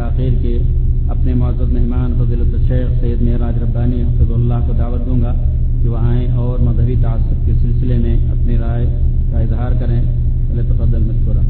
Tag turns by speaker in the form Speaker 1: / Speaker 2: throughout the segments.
Speaker 1: تاخیر کے اپنے معزز مہمان فضیلت الشیخ سید معراج ربانی حفظہ اللہ کو دعوت دوں گا کہ وہ آئیں اور مذہبی تعصب کے سلسلے میں اپنی رائے کا اظہار کریں. فلیتفضل مشکورا.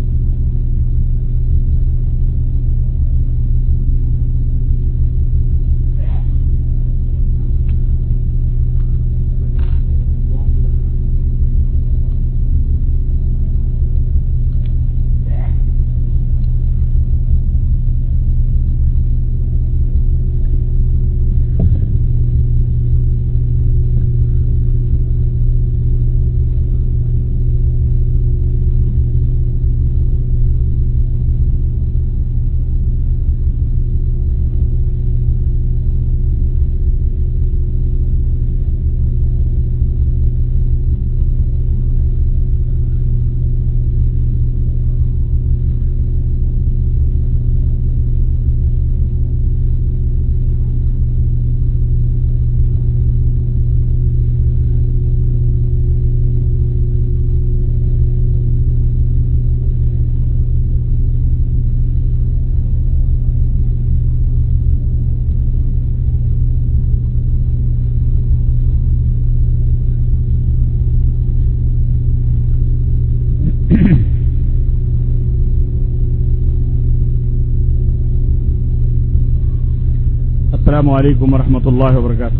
Speaker 1: السلام علیکم ورحمۃ اللہ وبرکاتہ.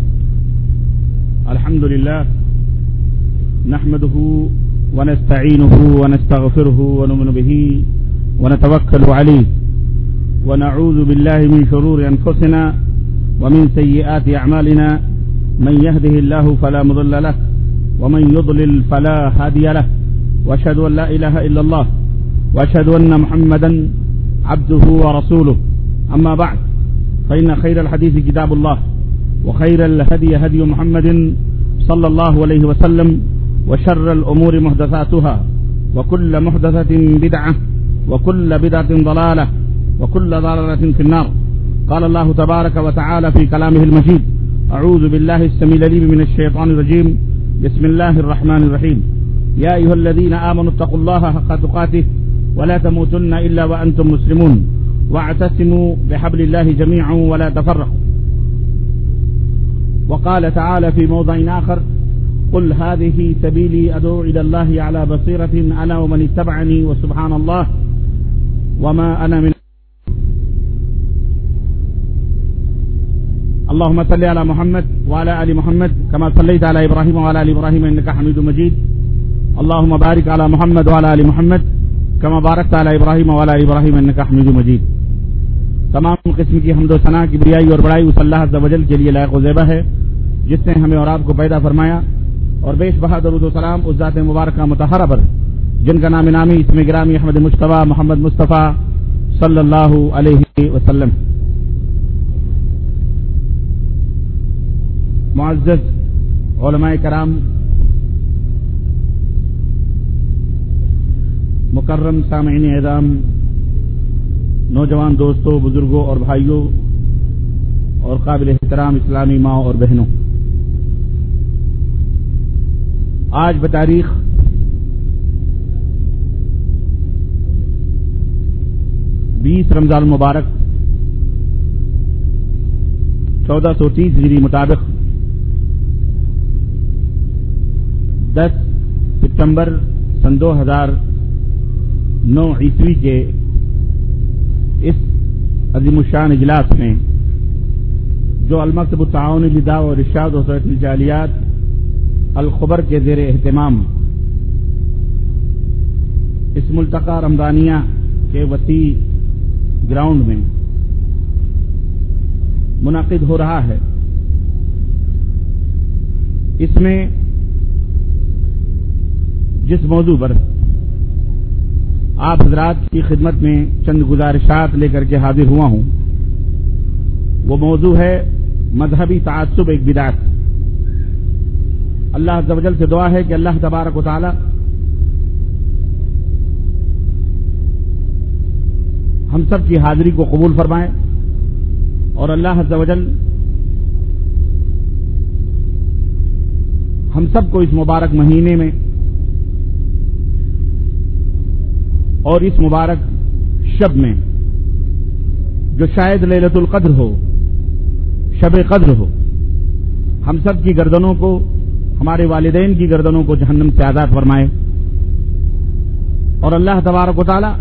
Speaker 1: الحمد للہ نحمده ونستعینه ونستغفره ونؤمن به ونتوکل علیہ ونعوذ باللہ من شرور انفسنا ومن سیئات اعمالنا من يهده الله فلا مضل له ومن يضلل فلا هادي له واشهد ان لا اله الا الله واشهد ان محمدا عبده ورسوله. اما بعد فإن خير الحديث كتاب الله وخير الهدي هدي محمد صلى الله عليه وسلم وشر الأمور محدثاتها وكل محدثة بدعة وكل بدعة ضلالة وكل ضلالة في النار. قال الله تبارك وتعالى في كلامه المجيد: أعوذ بالله السميع العليم من الشيطان الرجيم. بسم الله الرحمن الرحيم. يا أيها الذين آمنوا اتقوا الله حق تقاته ولا تموتن إلا وأنتم مسلمون واعتصموا بحبل الله جميعا ولا تفرقوا. وقال تعالى في موضع آخر: قل هذه سبيلي أدعو إلى الله على بصيرة أنا ومن اتبعني وسبحان الله وما أنا من. اللهم صل على محمد وعلى آل محمد كما صليت على إبراهيم وعلى آل إبراهيم إنك حميد مجيد. اللهم بارك على محمد وعلى آل محمد كما باركت على إبراهيم وعلى آل إبراهيم إنك حميد مجيد. تمام قسم کی حمد و ثنا کی بریائی اور بڑائی اس اللہ عز و جل کے لیے لائق و زیبہ ہے جس نے ہمیں اور آپ کو پیدا فرمایا، اور بیش بہا درود و سلام اس ذات مبارکہ مطہرہ پر جن کا نام نامی اسم گرامی احمد مجتبیٰ محمد مصطفیٰ صلی اللہ علیہ وسلم. معزز علماء کرام، مکرم سامعین اعظام، نوجوان دوستوں، بزرگوں اور بھائیوں اور قابل احترام اسلامی ماں اور بہنوں، آج بتاریخ 20 رمضان المبارک 1430 ہجری مطابق 10 ستمبر سن 2009 عیسوی کے اس عظیم الشان اجلاس میں جو المکتب التعاونی للدعوہ والارشاد وتوسعۃ الجالیات الخبر کے زیر اہتمام اس ملتقى رمضانیہ کے وسیع گراؤنڈ میں منعقد ہو رہا ہے، اس میں جس موضوع پر آپ حضرات کی خدمت میں چند گزارشات لے کر کے حاضر ہوا ہوں، وہ موضوع ہے مذہبی تعصب ایک بدعت. اللہ عز و جل سے دعا ہے کہ اللہ تبارک و تعالی ہم سب کی حاضری کو قبول فرمائے، اور اللہ عز و جل ہم سب کو اس مبارک مہینے میں اور اس مبارک شب میں جو شاید لیلۃ القدر ہو، شب قدر ہو، ہم سب کی گردنوں کو، ہمارے والدین کی گردنوں کو جہنم سے آزاد فرمائے، اور اللہ تبارک و تعالی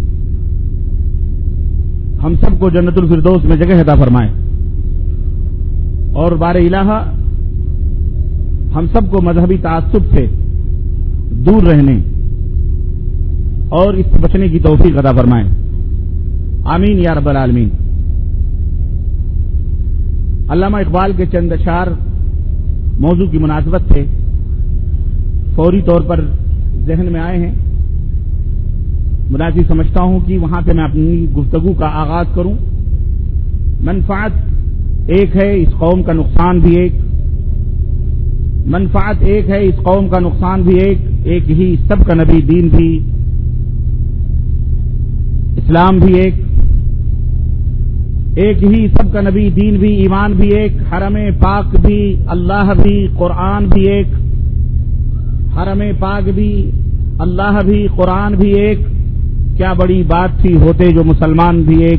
Speaker 1: ہم سب کو جنت الفردوس میں جگہ عطا فرمائے، اور بار الہ ہم سب کو مذہبی تعصب سے دور رہنے اور اس سے بچنے کی توفیق عطا فرمائے، آمین یا رب العالمین۔ علامہ اقبال کے چند اشعار موضوع کی مناسبت سے فوری طور پر ذہن میں آئے ہیں، مناسب سمجھتا ہوں کہ وہاں سے میں اپنی گفتگو کا آغاز کروں۔ منفعت ایک ہے، اس قوم کا نقصان بھی ایک، منفعت ایک ہے، اس قوم کا نقصان بھی ایک ہی سب کا نبی، دین بھی، اسلام بھی ایک ہی سب کا نبی، دین بھی، ایمان بھی ایک، حرم پاک بھی، اللہ بھی، قرآن بھی ایک، حرم پاک بھی، اللہ بھی، قرآن بھی ایک، کیا بڑی بات تھی ہوتے جو مسلمان بھی ایک۔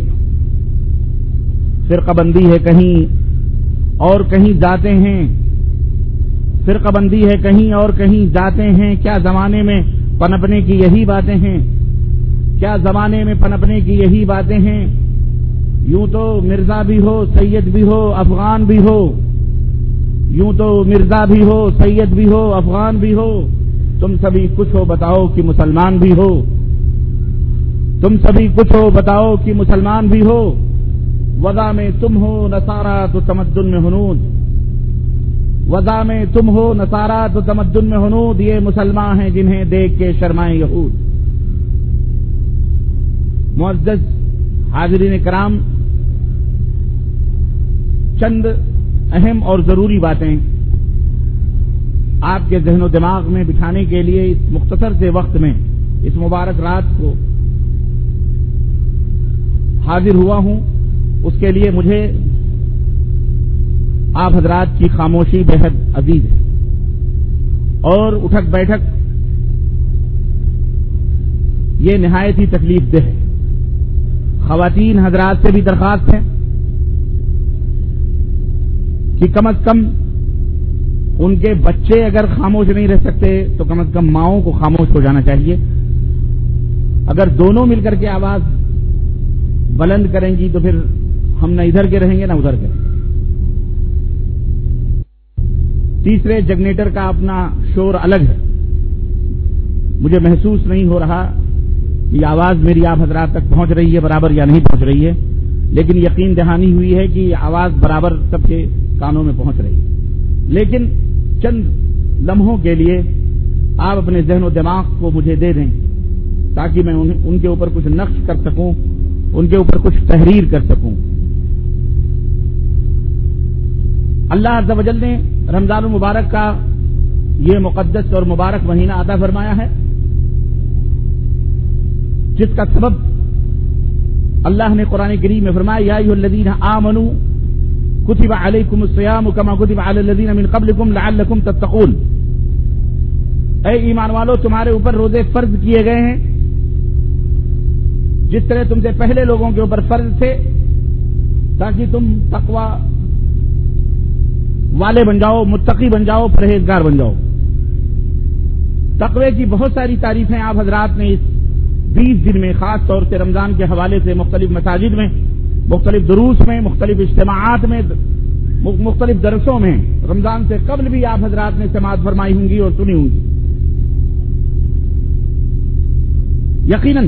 Speaker 1: فرقہ بندی ہے کہیں اور کہیں جاتے ہیں، فرقہ بندی ہے کہیں اور کہیں جاتے ہیں، کیا زمانے میں پنپنے کی یہی باتیں ہیں، کیا زمانے میں پنپنے کی یہی باتیں ہیں، یوں تو مرزا بھی ہو، سید بھی ہو، افغان بھی ہو، یوں تو مرزا بھی ہو، سید بھی ہو، افغان بھی ہو، تم سبھی کچھ ہو بتاؤ کہ مسلمان بھی ہو، تم سبھی کچھ ہو بتاؤ کہ مسلمان بھی ہو، وضع میں تم ہو نصارہ تو تمدن میں ہنود، وضع میں تم ہو نصارہ تو تمدن میں ہنود، یہ مسلمان ہیں جنہیں دیکھ کے شرمائیں یہود۔ معزز حاضرین کرام، چند اہم اور ضروری باتیں آپ کے ذہن و دماغ میں بٹھانے کے لیے اس مختصر سے وقت میں، اس مبارک رات کو حاضر ہوا ہوں، اس کے لیے مجھے آپ حضرات کی خاموشی بہت عزیز ہے، اور اٹھک بیٹھک یہ نہایت ہی تکلیف دہ ہے۔ خواتین حضرات سے بھی درخواست ہے کہ کم از کم ان کے بچے اگر خاموش نہیں رہ سکتے تو کم از کم ماؤں کو خاموش ہو جانا چاہیے، اگر دونوں مل کر کے آواز بلند کریں گی تو پھر ہم نہ ادھر کے رہیں گے نہ ادھر کے۔ تیسرے جنریٹر کا اپنا شور الگ ہے، مجھے محسوس نہیں ہو رہا یہ آواز میری آپ حضرات تک پہنچ رہی ہے برابر یا نہیں پہنچ رہی ہے، لیکن یقین دہانی ہوئی ہے کہ یہ آواز برابر سب کے کانوں میں پہنچ رہی ہے۔ لیکن چند لمحوں کے لیے آپ اپنے ذہن و دماغ کو مجھے دے دیں تاکہ میں ان کے اوپر کچھ نقش کر سکوں، ان کے اوپر کچھ تحریر کر سکوں۔ اللہ عز و جل نے رمضان المبارک کا یہ مقدس اور مبارک مہینہ عطا فرمایا ہے، جس کا سبب اللہ نے قرآن کریم میں فرمایا یا ایھا الذین آمنوا کتب علیکم الصیام کما کتب علی الذین من قبلکم لعلکم تتقون، اے ایمان والو تمہارے اوپر روزے فرض کیے گئے ہیں جس طرح تم سے پہلے لوگوں کے اوپر فرض تھے تاکہ تم تقوی والے بن جاؤ، متقی بن جاؤ، پرہیزگار بن جاؤ۔ تقوی کی بہت ساری تعریفیں آپ حضرات نے اس 20 دن میں خاص طور سے رمضان کے حوالے سے مختلف مساجد میں، مختلف دروس میں، مختلف اجتماعات میں، مختلف درسوں میں رمضان سے قبل بھی آپ حضرات نے سماعت فرمائی ہوں گی اور سنی ہوں گی۔ یقیناً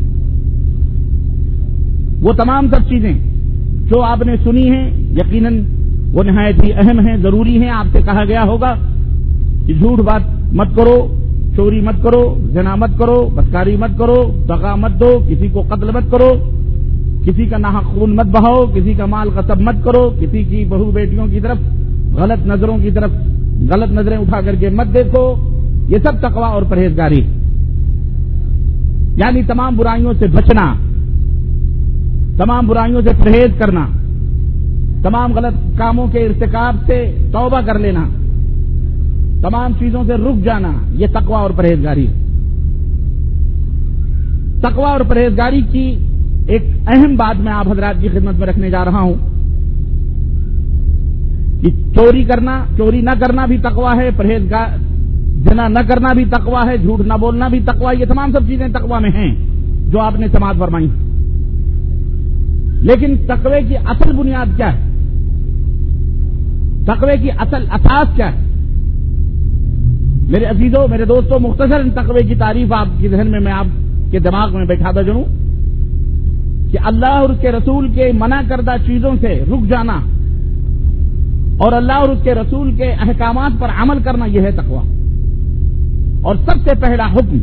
Speaker 1: وہ تمام سب چیزیں جو آپ نے سنی ہیں یقیناً وہ نہایت ہی اہم ہیں، ضروری ہیں۔ آپ سے کہا گیا ہوگا کہ جھوٹ بات مت کرو، چوری مت کرو، زنا مت کرو، بدکاری مت کرو، دغا مت دو، کسی کو قتل مت کرو، کسی کا ناحق خون مت بہاؤ، کسی کا مال غصب مت کرو، کسی کی بہو بیٹیوں کی طرف غلط نظروں کی طرف غلط نظریں اٹھا کر کے مت دیکھو، یہ سب تقوی اور پرہیزگاری، یعنی تمام برائیوں سے بچنا، تمام برائیوں سے پرہیز کرنا، تمام غلط کاموں کے ارتکاب سے توبہ کر لینا، تمام چیزوں سے رک جانا، یہ تقوی اور پرہیزگاری ہے۔ تقوی اور پرہیزگاری کی ایک اہم بات میں آپ حضرات کی خدمت میں رکھنے جا رہا ہوں کہ چوری نہ کرنا بھی تقویٰ ہے، پرہیزگار زنا نہ کرنا بھی تقویٰ ہے، جھوٹ نہ بولنا بھی تقویٰ، یہ تمام سب چیزیں تقویٰ میں ہیں جو آپ نے سماعت فرمائی. لیکن تقوی کی اصل بنیاد کیا ہے؟ تقوی کی اصل اساس کیا ہے؟ میرے عزیزوں، میرے دوستوں، مختصر تقوی کی تعریف آپ کے ذہن میں آپ کے دماغ میں بیٹھاتا جاؤں کہ اللہ اور اس کے رسول کے منع کردہ چیزوں سے رک جانا اور اللہ اور اس کے رسول کے احکامات پر عمل کرنا، یہ ہے تقوی. اور سب سے پہلا حکم،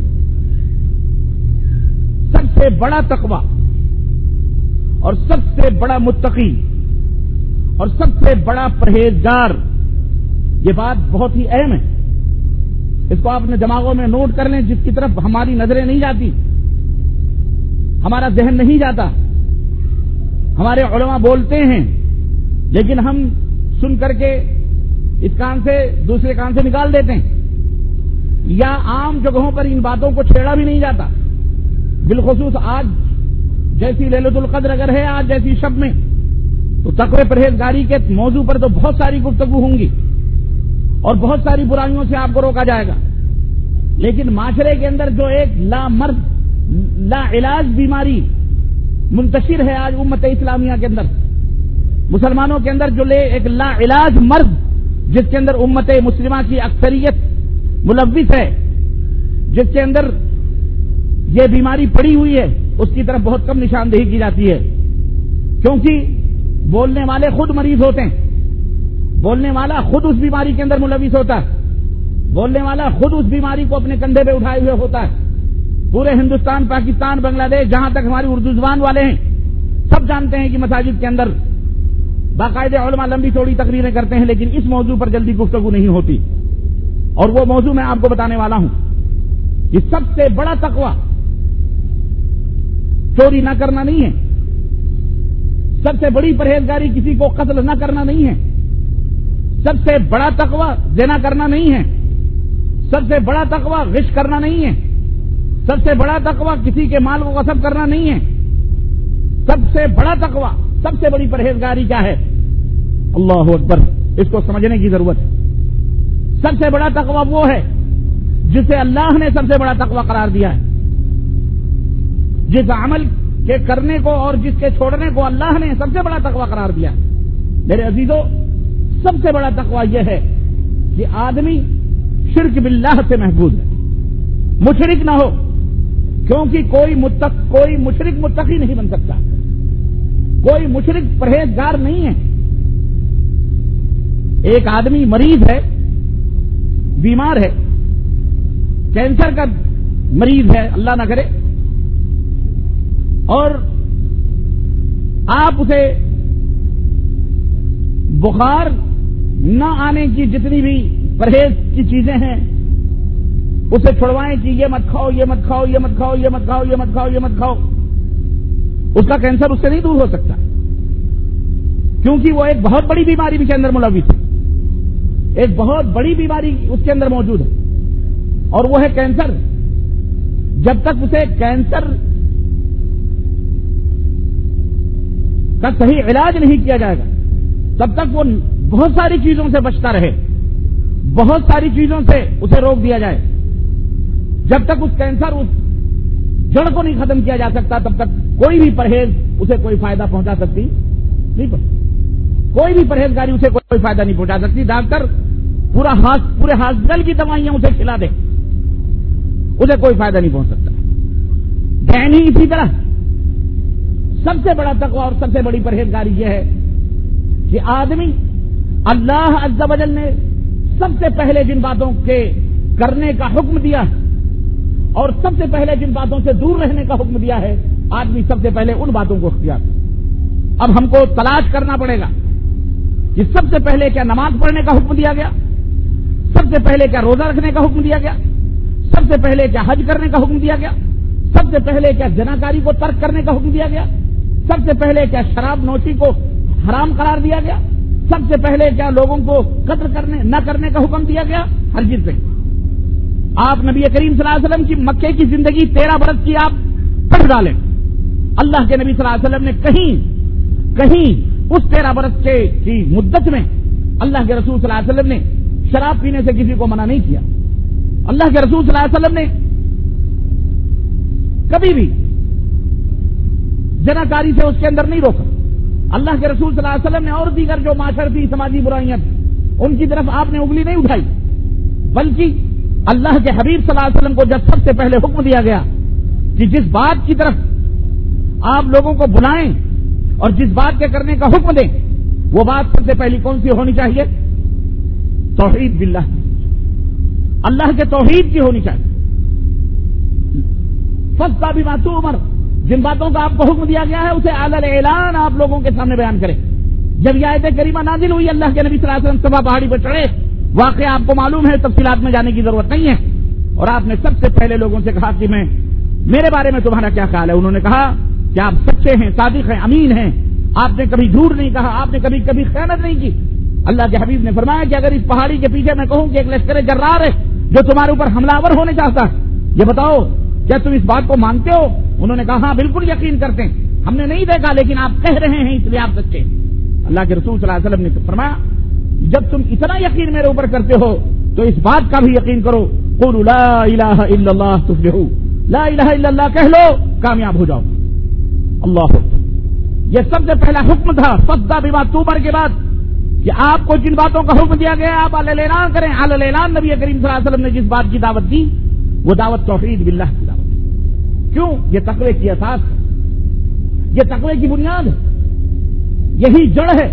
Speaker 1: سب سے بڑا تقوی اور سب سے بڑا متقی اور سب سے بڑا پرہیزگار، یہ بات بہت ہی اہم ہے. اس کو آپ اپنے دماغوں میں نوٹ کر لیں، جس کی طرف ہماری نظریں نہیں جاتی، ہمارا ذہن نہیں جاتا. ہمارے علماء بولتے ہیں لیکن ہم سن کر کے اس کان سے دوسرے کان سے نکال دیتے ہیں، یا عام جگہوں پر ان باتوں کو چھیڑا بھی نہیں جاتا. بالخصوص آج جیسی لیلۃ القدر اگر ہے، آج جیسی شب میں، تو تقوی پرہیزگاری کے موضوع پر تو بہت ساری گفتگو ہوں گی اور بہت ساری برائیوں سے آپ کو روکا جائے گا. لیکن معاشرے کے اندر جو ایک لا علاج بیماری منتشر ہے آج امت اسلامیہ کے اندر، مسلمانوں کے اندر جو ایک لا علاج مرض جس کے اندر امت مسلمہ کی اکثریت ملوث ہے، جس کے اندر یہ بیماری پڑی ہوئی ہے، اس کی طرف بہت کم نشاندہی کی جاتی ہے. کیونکہ بولنے والے خود مریض ہوتے ہیں، بولنے والا خود اس بیماری کے اندر ملوث ہوتا ہے، بولنے والا خود اس بیماری کو اپنے کندھے پہ اٹھائے ہوئے ہوتا ہے. پورے ہندوستان، پاکستان، بنگلہ دیش، جہاں تک ہماری اردو زبان والے ہیں، سب جانتے ہیں کہ مساجد کے اندر باقاعدہ علماء لمبی چوڑی تقریریں کرتے ہیں، لیکن اس موضوع پر جلدی گفتگو نہیں ہوتی. اور وہ موضوع میں آپ کو بتانے والا ہوں کہ سب سے بڑا تقوی چوری نہ کرنا نہیں ہے، سب سے بڑی پرہیزگاری کسی کو قتل نہ کرنا نہیں ہے، سب سے بڑا تقوی زنا کرنا نہیں ہے، سب سے بڑا تقوی غش کرنا نہیں ہے، سب سے بڑا تقوی کسی کے مال کو غصب کرنا نہیں ہے. سب سے بڑا تقوی، سب سے بڑی پرہیزگاری کیا ہے؟ اللہ اکبر، اس کو سمجھنے کی ضرورت ہے. سب سے بڑا تقوی وہ ہے جسے اللہ نے سب سے بڑا تقوی قرار دیا ہے. جس عمل کے کرنے کو اور جس کے چھوڑنے کو اللہ نے سب سے بڑا تقوی قرار دیا. میرے عزیزوں، سب سے بڑا تقوی یہ ہے کہ آدمی شرک باللہ سے محفوظ ہے، مشرک نہ ہو. کیونکہ کوئی مشرک متقی نہیں بن سکتا، کوئی مشرک پرہیزگار نہیں ہے. ایک آدمی مریض ہے، بیمار ہے، کینسر کا مریض ہے، اللہ نہ کرے، اور آپ اسے بخار نہ آنے کی جتنی بھی پرہیز کی چیزیں ہیں اسے چھڑوائیں کہ یہ مت کھاؤ، یہ مت کھاؤ، یہ مت کھاؤ، یہ مت کھاؤ، یہ مت کھاؤ، یہ مت کھاؤ، اس کا کینسر اس سے نہیں دور ہو سکتا، کیونکہ وہ ایک بہت بڑی بیماری بھی کے اندر ملوث ہے. ایک بہت بڑی بیماری اس کے اندر موجود ہے اور وہ ہے کینسر. جب تک اسے کینسر کا صحیح علاج نہیں کیا جائے گا تب تک وہ بہت ساری چیزوں سے بچتا رہے، بہت ساری چیزوں سے اسے روک دیا جائے. جب تک اس کینسر اس جڑ کو نہیں ختم کیا جا سکتا تب تک کوئی بھی پرہیز اسے کوئی فائدہ پہنچا سکتی نہیں. کوئی بھی پرہیزگاری اسے کوئی فائدہ نہیں پہنچا سکتی. ڈاکٹر پورے ہاسپٹل کی دوائیاں اسے کھلا دے، اسے کوئی فائدہ نہیں پہنچ سکتا. ذہنی اسی طرح سب سے بڑا تقوی اور سب سے بڑی پرہیزگاری یہ ہے کہ آدمی اللہ عز و جل نے سب سے پہلے جن باتوں کے کرنے کا حکم دیا اور سب سے پہلے جن باتوں سے دور رہنے کا حکم دیا ہے، آدمی سب سے پہلے ان باتوں کو اختیار کرے. اب ہم کو تلاش کرنا پڑے گا کہ سب سے پہلے کیا نماز پڑھنے کا حکم دیا گیا، سب سے پہلے کیا روزہ رکھنے کا حکم دیا گیا، سب سے پہلے کیا حج کرنے کا حکم دیا گیا، سب سے پہلے کیا زناکاری کو ترک کرنے کا حکم دیا گیا، سب سے پہلے کیا شراب نوشی کو حرام قرار دیا گیا، سب سے پہلے کیا لوگوں کو قتل نہ کرنے کا حکم دیا گیا. ہرگز نہیں. آپ نبی کریم صلی اللہ علیہ وسلم کی مکے کی زندگی 13 برس کی آپ پڑھ ڈالیں، اللہ کے نبی صلی اللہ علیہ وسلم نے کہیں اس 13 برس کی مدت میں اللہ کے رسول صلی اللہ علیہ وسلم نے شراب پینے سے کسی کو منع نہیں کیا. اللہ کے رسول صلی اللہ علیہ وسلم نے کبھی بھی زناکاری سے اس کے اندر نہیں روکا. اللہ کے رسول صلی اللہ علیہ وسلم نے اور دیگر جو معاشرتی سماجی برائیاں ان کی طرف آپ نے انگلی نہیں اٹھائی، بلکہ اللہ کے حبیب صلی اللہ علیہ وسلم کو جب سب سے پہلے حکم دیا گیا کہ جس بات کی طرف آپ لوگوں کو بلائیں اور جس بات کے کرنے کا حکم دیں، وہ بات سب سے پہلی کون سی ہونی چاہیے؟ توحید باللہ، اللہ کے توحید کی ہونی چاہیے. فَاسْتَعْ بِمَا تُؤْمَرُ، جن باتوں کا آپ کو حکم دیا گیا ہے اسے علی الاعلان آپ لوگوں کے سامنے بیان کریں. جب یہ آیت کریمہ نازل ہوئی، اللہ کے نبی صلی اللہ علیہ وسلم صفا پہاڑی پر چڑھے. واقعہ آپ کو معلوم ہے، تفصیلات میں جانے کی ضرورت نہیں ہے. اور آپ نے سب سے پہلے لوگوں سے کہا کہ میرے بارے میں تمہارا کیا خیال ہے؟ انہوں نے کہا کہ آپ سچے ہیں، صادق ہیں، امین ہیں، آپ نے کبھی جھوٹ نہیں کہا، آپ نے کبھی خیانت نہیں کی. اللہ کے حبیب نے فرمایا کہ اگر اس پہاڑی کے پیچھے میں کہوں کہ ایک لشکر جرار ہے جو تمہارے اوپر حملہ آور ہونے چاہتا ہے، یہ بتاؤ کیا تم اس بات کو مانتے ہو؟ انہوں نے کہا ہاں بالکل یقین کرتے ہیں، ہم نے نہیں دیکھا لیکن آپ کہہ رہے ہیں اس لیے آپ سچے ہیں. اللہ کے رسول صلی اللہ علیہ وسلم نے فرمایا جب تم اتنا یقین میرے اوپر کرتے ہو تو اس بات کا بھی یقین کرو، قولوا لا الہ الا اللہ تفلحوا، لا الہ الا اللہ کہہ لو کامیاب ہو جاؤ. اللہ اکبر. یہ سب سے پہلا حکم تھا فَاسْتَعْ بِمَا تُؤْمَرُ کے بعد کہ آپ کو جن باتوں کا حکم دیا گیا آپ علی الاعلان کریں. علی الاعلان نبی کریم صلی اللہ علیہ وسلم نے جس بات کی دعوت دی وہ دعوت توحید باللہ کی دعوت ہے. کیوں؟ یہ تقوی کی اساس ہے، یہ تقوی کی بنیاد ہے، یہی جڑ ہے.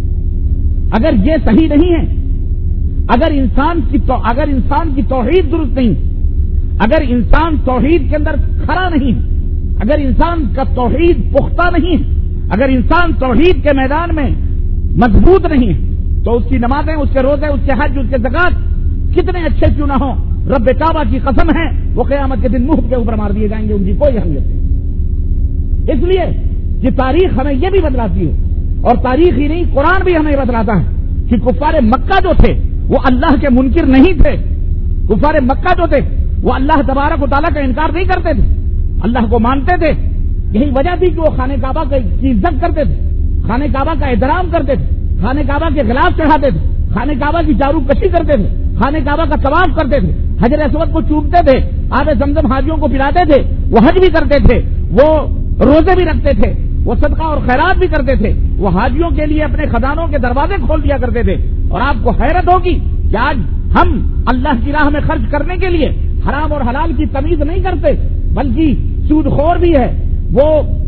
Speaker 1: اگر یہ صحیح نہیں ہے، اگر انسان کی توحید درست نہیں، اگر انسان توحید کے اندر کھڑا نہیں ہے، اگر انسان کا توحید پختہ نہیں ہے، اگر انسان توحید کے میدان میں مضبوط نہیں ہے، تو اس کی نمازیں، اس کے روزے، اس کے حج، اس کے زکات کتنے اچھے کیوں نہ ہوں، رب کعبہ کی قسم ہے وہ قیامت کے دن منہ کے اوپر مار دیے جائیں گے، ان کی کوئی اہمیت نہیں. اس لیے کہ تاریخ ہمیں یہ بھی بتلاتی ہے، اور تاریخ ہی نہیں قرآن بھی ہمیں بتلاتا ہے کہ کفار مکہ جو تھے وہ اللہ کے منکر نہیں تھے. کفار مکہ جو تھے وہ اللہ تبارک و تعالیٰ کا انکار نہیں کرتے تھے، اللہ کو مانتے تھے. یہی وجہ تھی کہ وہ خانہ کعبہ کی عزت کرتے تھے، خانہ کعبہ کا احترام کرتے تھے، خانہ کعبہ کے غلاف چڑھاتے تھے، خانہ کعبہ کی جارو کشی کرتے تھے، خانہ کعبہ کا طواف کرتے تھے، حجر اسود کو چومتے تھے، آب زمزم حاجیوں کو پلاتے تھے، وہ حج بھی کرتے تھے، وہ روزے بھی رکھتے تھے، وہ صدقہ اور خیرات بھی کرتے تھے، وہ حاجیوں کے لیے اپنے خزانوں کے دروازے کھول دیا کرتے تھے. اور آپ کو حیرت ہوگی کہ آج ہم اللہ کی راہ میں خرچ کرنے کے لیے حرام اور حلال کی تمیز نہیں کرتے، بلکہ سود خور بھی ہے، وہ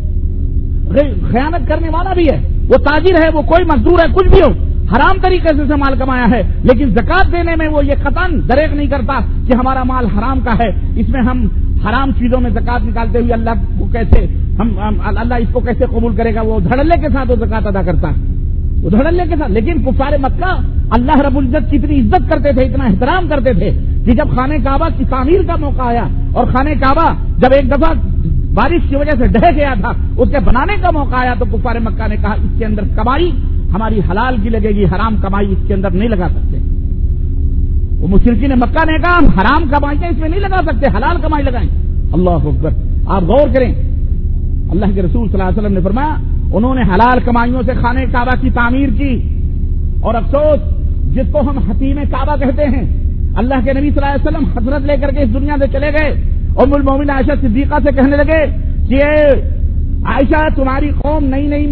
Speaker 1: خیانت کرنے والا بھی ہے، وہ تاجر ہے، وہ کوئی مزدور ہے، کچھ بھی ہو، حرام طریقے سے مال کمایا ہے، لیکن زکات دینے میں وہ یہ قطعاً دریغ نہیں کرتا کہ ہمارا مال حرام کا ہے، اس میں ہم حرام چیزوں میں زکات نکالتے ہوئے اللہ اس کو کیسے قبول کرے گا. وہ دھڑلے کے ساتھ وہ زکات ادا کرتا ہے، وہ دھڑلے کے ساتھ. لیکن کفار مکہ اللہ رب العزت کی اتنی عزت کرتے تھے، اتنا احترام کرتے تھے کہ جب خانہ کعبہ کی تعمیر کا موقع آیا اور خانہ کعبہ جب ایک دفعہ بارش کی وجہ سے ڈہ گیا تھا، اس کے بنانے کا موقع آیا تو کفار مکہ نے کہا اس کے اندر کمائی ہماری حلال کی لگے گی، حرام کمائی اس کے اندر نہیں لگا سکتے. وہ مشرکین مکہ نے کہا ہم حرام کمائیں اس میں نہیں لگا سکتے، حلال کمائی لگائیں. اللہ اکبر. آپ غور کریں، اللہ کے رسول صلی اللہ علیہ وسلم نے فرمایا انہوں نے حلال کمائیوں سے خانہ کعبہ کی تعمیر کی. اور افسوس جس کو ہم حتیم کعبہ کہتے ہیں، اللہ کے نبی صلی اللہ علیہ وسلم حسرت لے کر کے اس دنیا سے چلے گئے. ام المومنین عائشہ صدیقہ سے کہنے لگے کہ عائشہ تمہاری قوم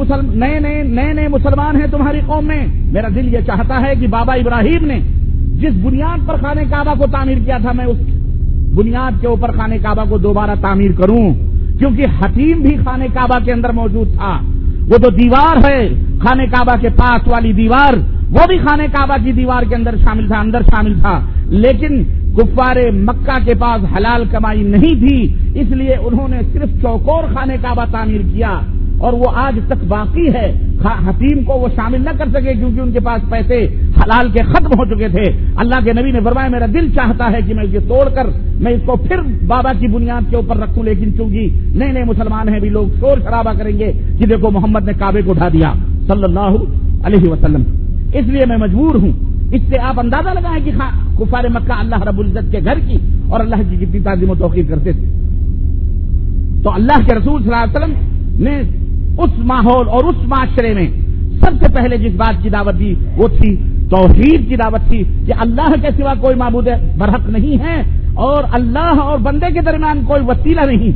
Speaker 1: نئے مسلمان ہیں تمہاری قوم میں، میرا دل یہ چاہتا ہے کہ بابا ابراہیم نے جس بنیاد پر خانہ کعبہ کو تعمیر کیا تھا میں اس بنیاد کے اوپر خانہ کعبہ کو دوبارہ تعمیر کروں، کیونکہ حتیم بھی خانہ کعبہ کے اندر موجود تھا. وہ جو دیوار ہے خانہ کعبہ کے پاس والی دیوار، وہ بھی خانہ کعبہ کی دیوار کے اندر شامل تھا، لیکن کفار مکہ کے پاس حلال کمائی نہیں تھی، اس لیے انہوں نے صرف چوکور خانہ کعبہ تعمیر کیا اور وہ آج تک باقی ہے. حتیم کو وہ شامل نہ کر سکے کیونکہ ان کے پاس پیسے حلال کے ختم ہو چکے تھے. اللہ کے نبی نے فرمایا میرا دل چاہتا ہے کہ میں اسے توڑ کر میں اس کو پھر بابا کی بنیاد کے اوپر رکھوں، لیکن چونکہ نئے مسلمان ہیں بھی لوگ شور شرابہ کریں گے کہ دیکھو محمد نے کعبے کو اٹھا دیا صلی اللہ علیہ وسلم. اس لیے میں مجبور ہوں. اس سے آپ اندازہ لگائیں کہ کفار مکہ اللہ رب العزت کے گھر کی اور اللہ کی کتنی تعظیم و توقیر کرتے تھے. تو اللہ کے رسول صلی اللہ علیہ وسلم نے اس ماحول اور اس معاشرے میں سب سے پہلے جس بات کی دعوت دی وہ تھی توحید کی دعوت تھی کہ اللہ کے سوا کوئی معبود برحق نہیں ہے اور اللہ اور بندے کے درمیان کوئی وسیلہ نہیں،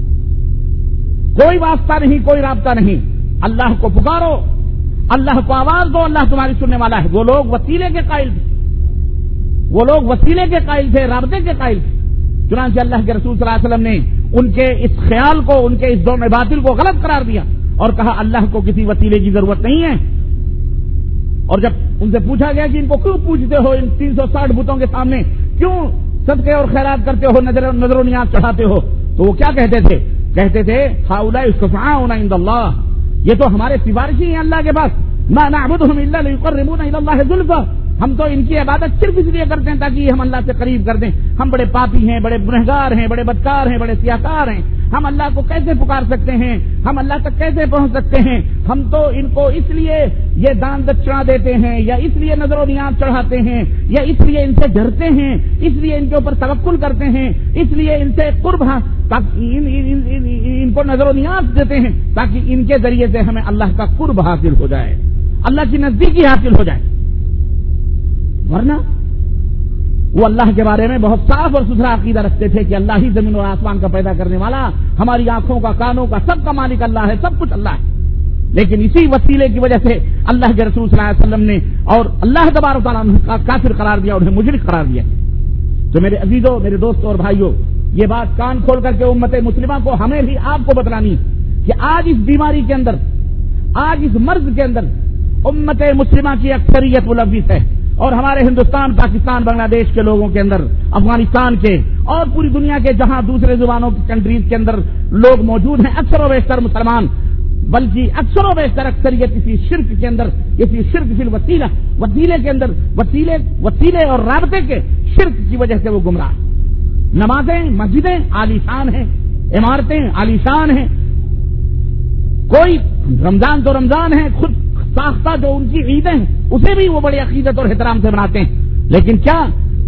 Speaker 1: کوئی واسطہ نہیں، کوئی رابطہ نہیں۔ اللہ کو پکارو، اللہ کو آواز دو، اللہ تمہاری سننے والا ہے۔ وہ لوگ وسیلے کے قائل تھے، وہ لوگ وسیلے کے قائل تھے، رابطے کے قائل تھے۔ چنانچہ اللہ کے رسول صلی اللہ علیہ وسلم نے ان کے اس خیال کو، ان کے اس دور میں باطل کو غلط قرار دیا اور کہا اللہ کو کسی وسیلے کی ضرورت نہیں ہے۔ اور جب ان سے پوچھا گیا کہ ان کو کیوں پوچھتے ہو، ان 360 بتوں کے سامنے کیوں صدقے اور خیرات کرتے ہو، نظر و نیاز چڑھاتے ہو، تو وہ کیا کہتے تھے؟ کہتے تھے ہؤلاء شفعاؤنا عند اللہ، یہ تو ہمارے سفارشی ہیں اللہ کے پاس، ما نعبدهم الا ليقربونا الى الله زلفى، ہم تو ان کی عبادت صرف اس لیے کرتے ہیں تاکہ یہ ہم اللہ سے قریب کر دیں۔ ہم بڑے پاپی ہیں، بڑے گنہگار ہیں، بڑے بدکار ہیں، بڑے سیاہکار ہیں، ہم اللہ کو کیسے پکار سکتے ہیں، ہم اللہ تک کیسے پہنچ سکتے ہیں؟ ہم تو ان کو اس لیے یہ دان دکشنا دیتے ہیں، یا اس لیے نظر و نیاز چڑھاتے ہیں، یا اس لیے ان سے ڈرتے ہیں، اس لیے ان کے اوپر توکل کرتے ہیں، اس لیے ان سے قرب ان کو نظر و نیاز دیتے ہیں تاکہ ان کے ذریعے سے ہمیں اللہ کا قرب حاصل ہو جائے، اللہ کی نزدیکی حاصل ہو جائے۔ ورنہ وہ اللہ کے بارے میں بہت صاف اور ستھرا عقیدہ رکھتے تھے کہ اللہ ہی زمین اور آسمان کا پیدا کرنے والا، ہماری آنکھوں کا، کانوں کا، سب کا مالک اللہ ہے، سب کچھ اللہ ہے۔ لیکن اسی وسیلے کی وجہ سے اللہ کے رسول صلی اللہ علیہ وسلم نے اور اللہ تبارک و تعالیٰ نے کافر قرار دیا، انہیں مشرک قرار دیا۔ تو میرے عزیزوں، میرے دوستوں اور بھائیوں، یہ بات کان کھول کر کے امت مسلمہ کو، ہمیں بھی آپ کو بتلانی کہ آج اس بیماری کے اندر، آج اس مرض کے اندر امت مسلمہ کی اکثریت ملوث ہے، اور ہمارے ہندوستان، پاکستان، بنگلہ دیش کے لوگوں کے اندر، افغانستان کے اور پوری دنیا کے جہاں دوسرے زبانوں کی کنٹریز کے اندر لوگ موجود ہیں، اکثر و بیشتر مسلمان، بلکہ اکثر و بیشتر اکثریت اسی شرک کے اندر، اسی شرک فی الوسیلہ، وسیلے کے اندر، وسیلے اور رابطے کے شرک کی وجہ سے وہ گمراہ۔ نمازیں، مسجدیں عالیشان ہیں، عمارتیں عالیشان ہیں، کوئی رمضان تو رمضان ہے، خود ساختہ جو ان کی عیدیں ہیں اسے بھی وہ بڑے عقیدت اور احترام سے مناتے ہیں، لیکن کیا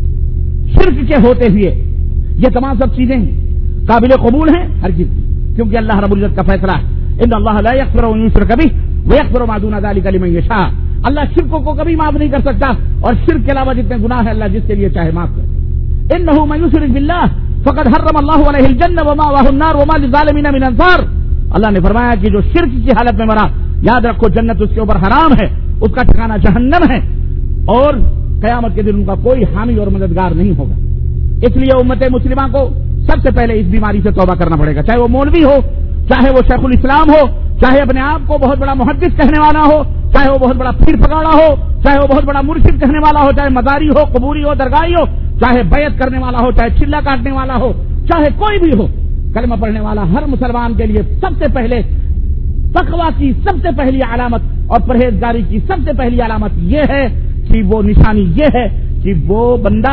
Speaker 1: شرک کے ہوتے ہوئے یہ تمام سب چیزیں قابل قبول ہیں؟ ہر چیز، کیونکہ اللہ رب العزت کا فیصلہ ہے ان اللہ لا یغفر ان یشرک به ویغفر ما دون ذلک لمن یشاء، اللہ شرک کو کبھی معاف نہیں کر سکتا، اور شرک کے علاوہ جتنے گناہ ہیں اللہ جس کے لیے چاہے معاف کرے۔ انه من یشرک باللہ فقد حرم اللہ علیہ الجنہ ومأواه النار وما للظالمین من انصار، اللہ نے فرمایا کہ جو شرک کی حالت میں مرا، یاد رکھو جنت اس کے اوپر حرام ہے، اس کا ٹھکانہ جہنم ہے، اور قیامت کے دن ان کا کوئی حامی اور مددگار نہیں ہوگا۔ اس لیے امت مسلمہ کو سب سے پہلے اس بیماری سے توبہ کرنا پڑے گا، چاہے وہ مولوی ہو، چاہے وہ شیخ الاسلام ہو، چاہے اپنے آپ کو بہت بڑا محدث کہنے والا ہو، چاہے وہ بہت بڑا پیر پگاڑا ہو، چاہے وہ بہت بڑا مرشد کہنے والا ہو، چاہے مزاری ہو، قبوری ہو، درگاہی ہو، چاہے بیعت کرنے والا ہو، چاہے چلا کاٹنے والا ہو، چاہے کوئی بھی ہو، کلمہ پڑھنے والا ہر مسلمان کے لیے سب سے پہلے تقویٰ کی سب سے پہلی علامت اور پرہیزگاری کی سب سے پہلی علامت یہ ہے کہ وہ نشانی یہ ہے کہ وہ بندہ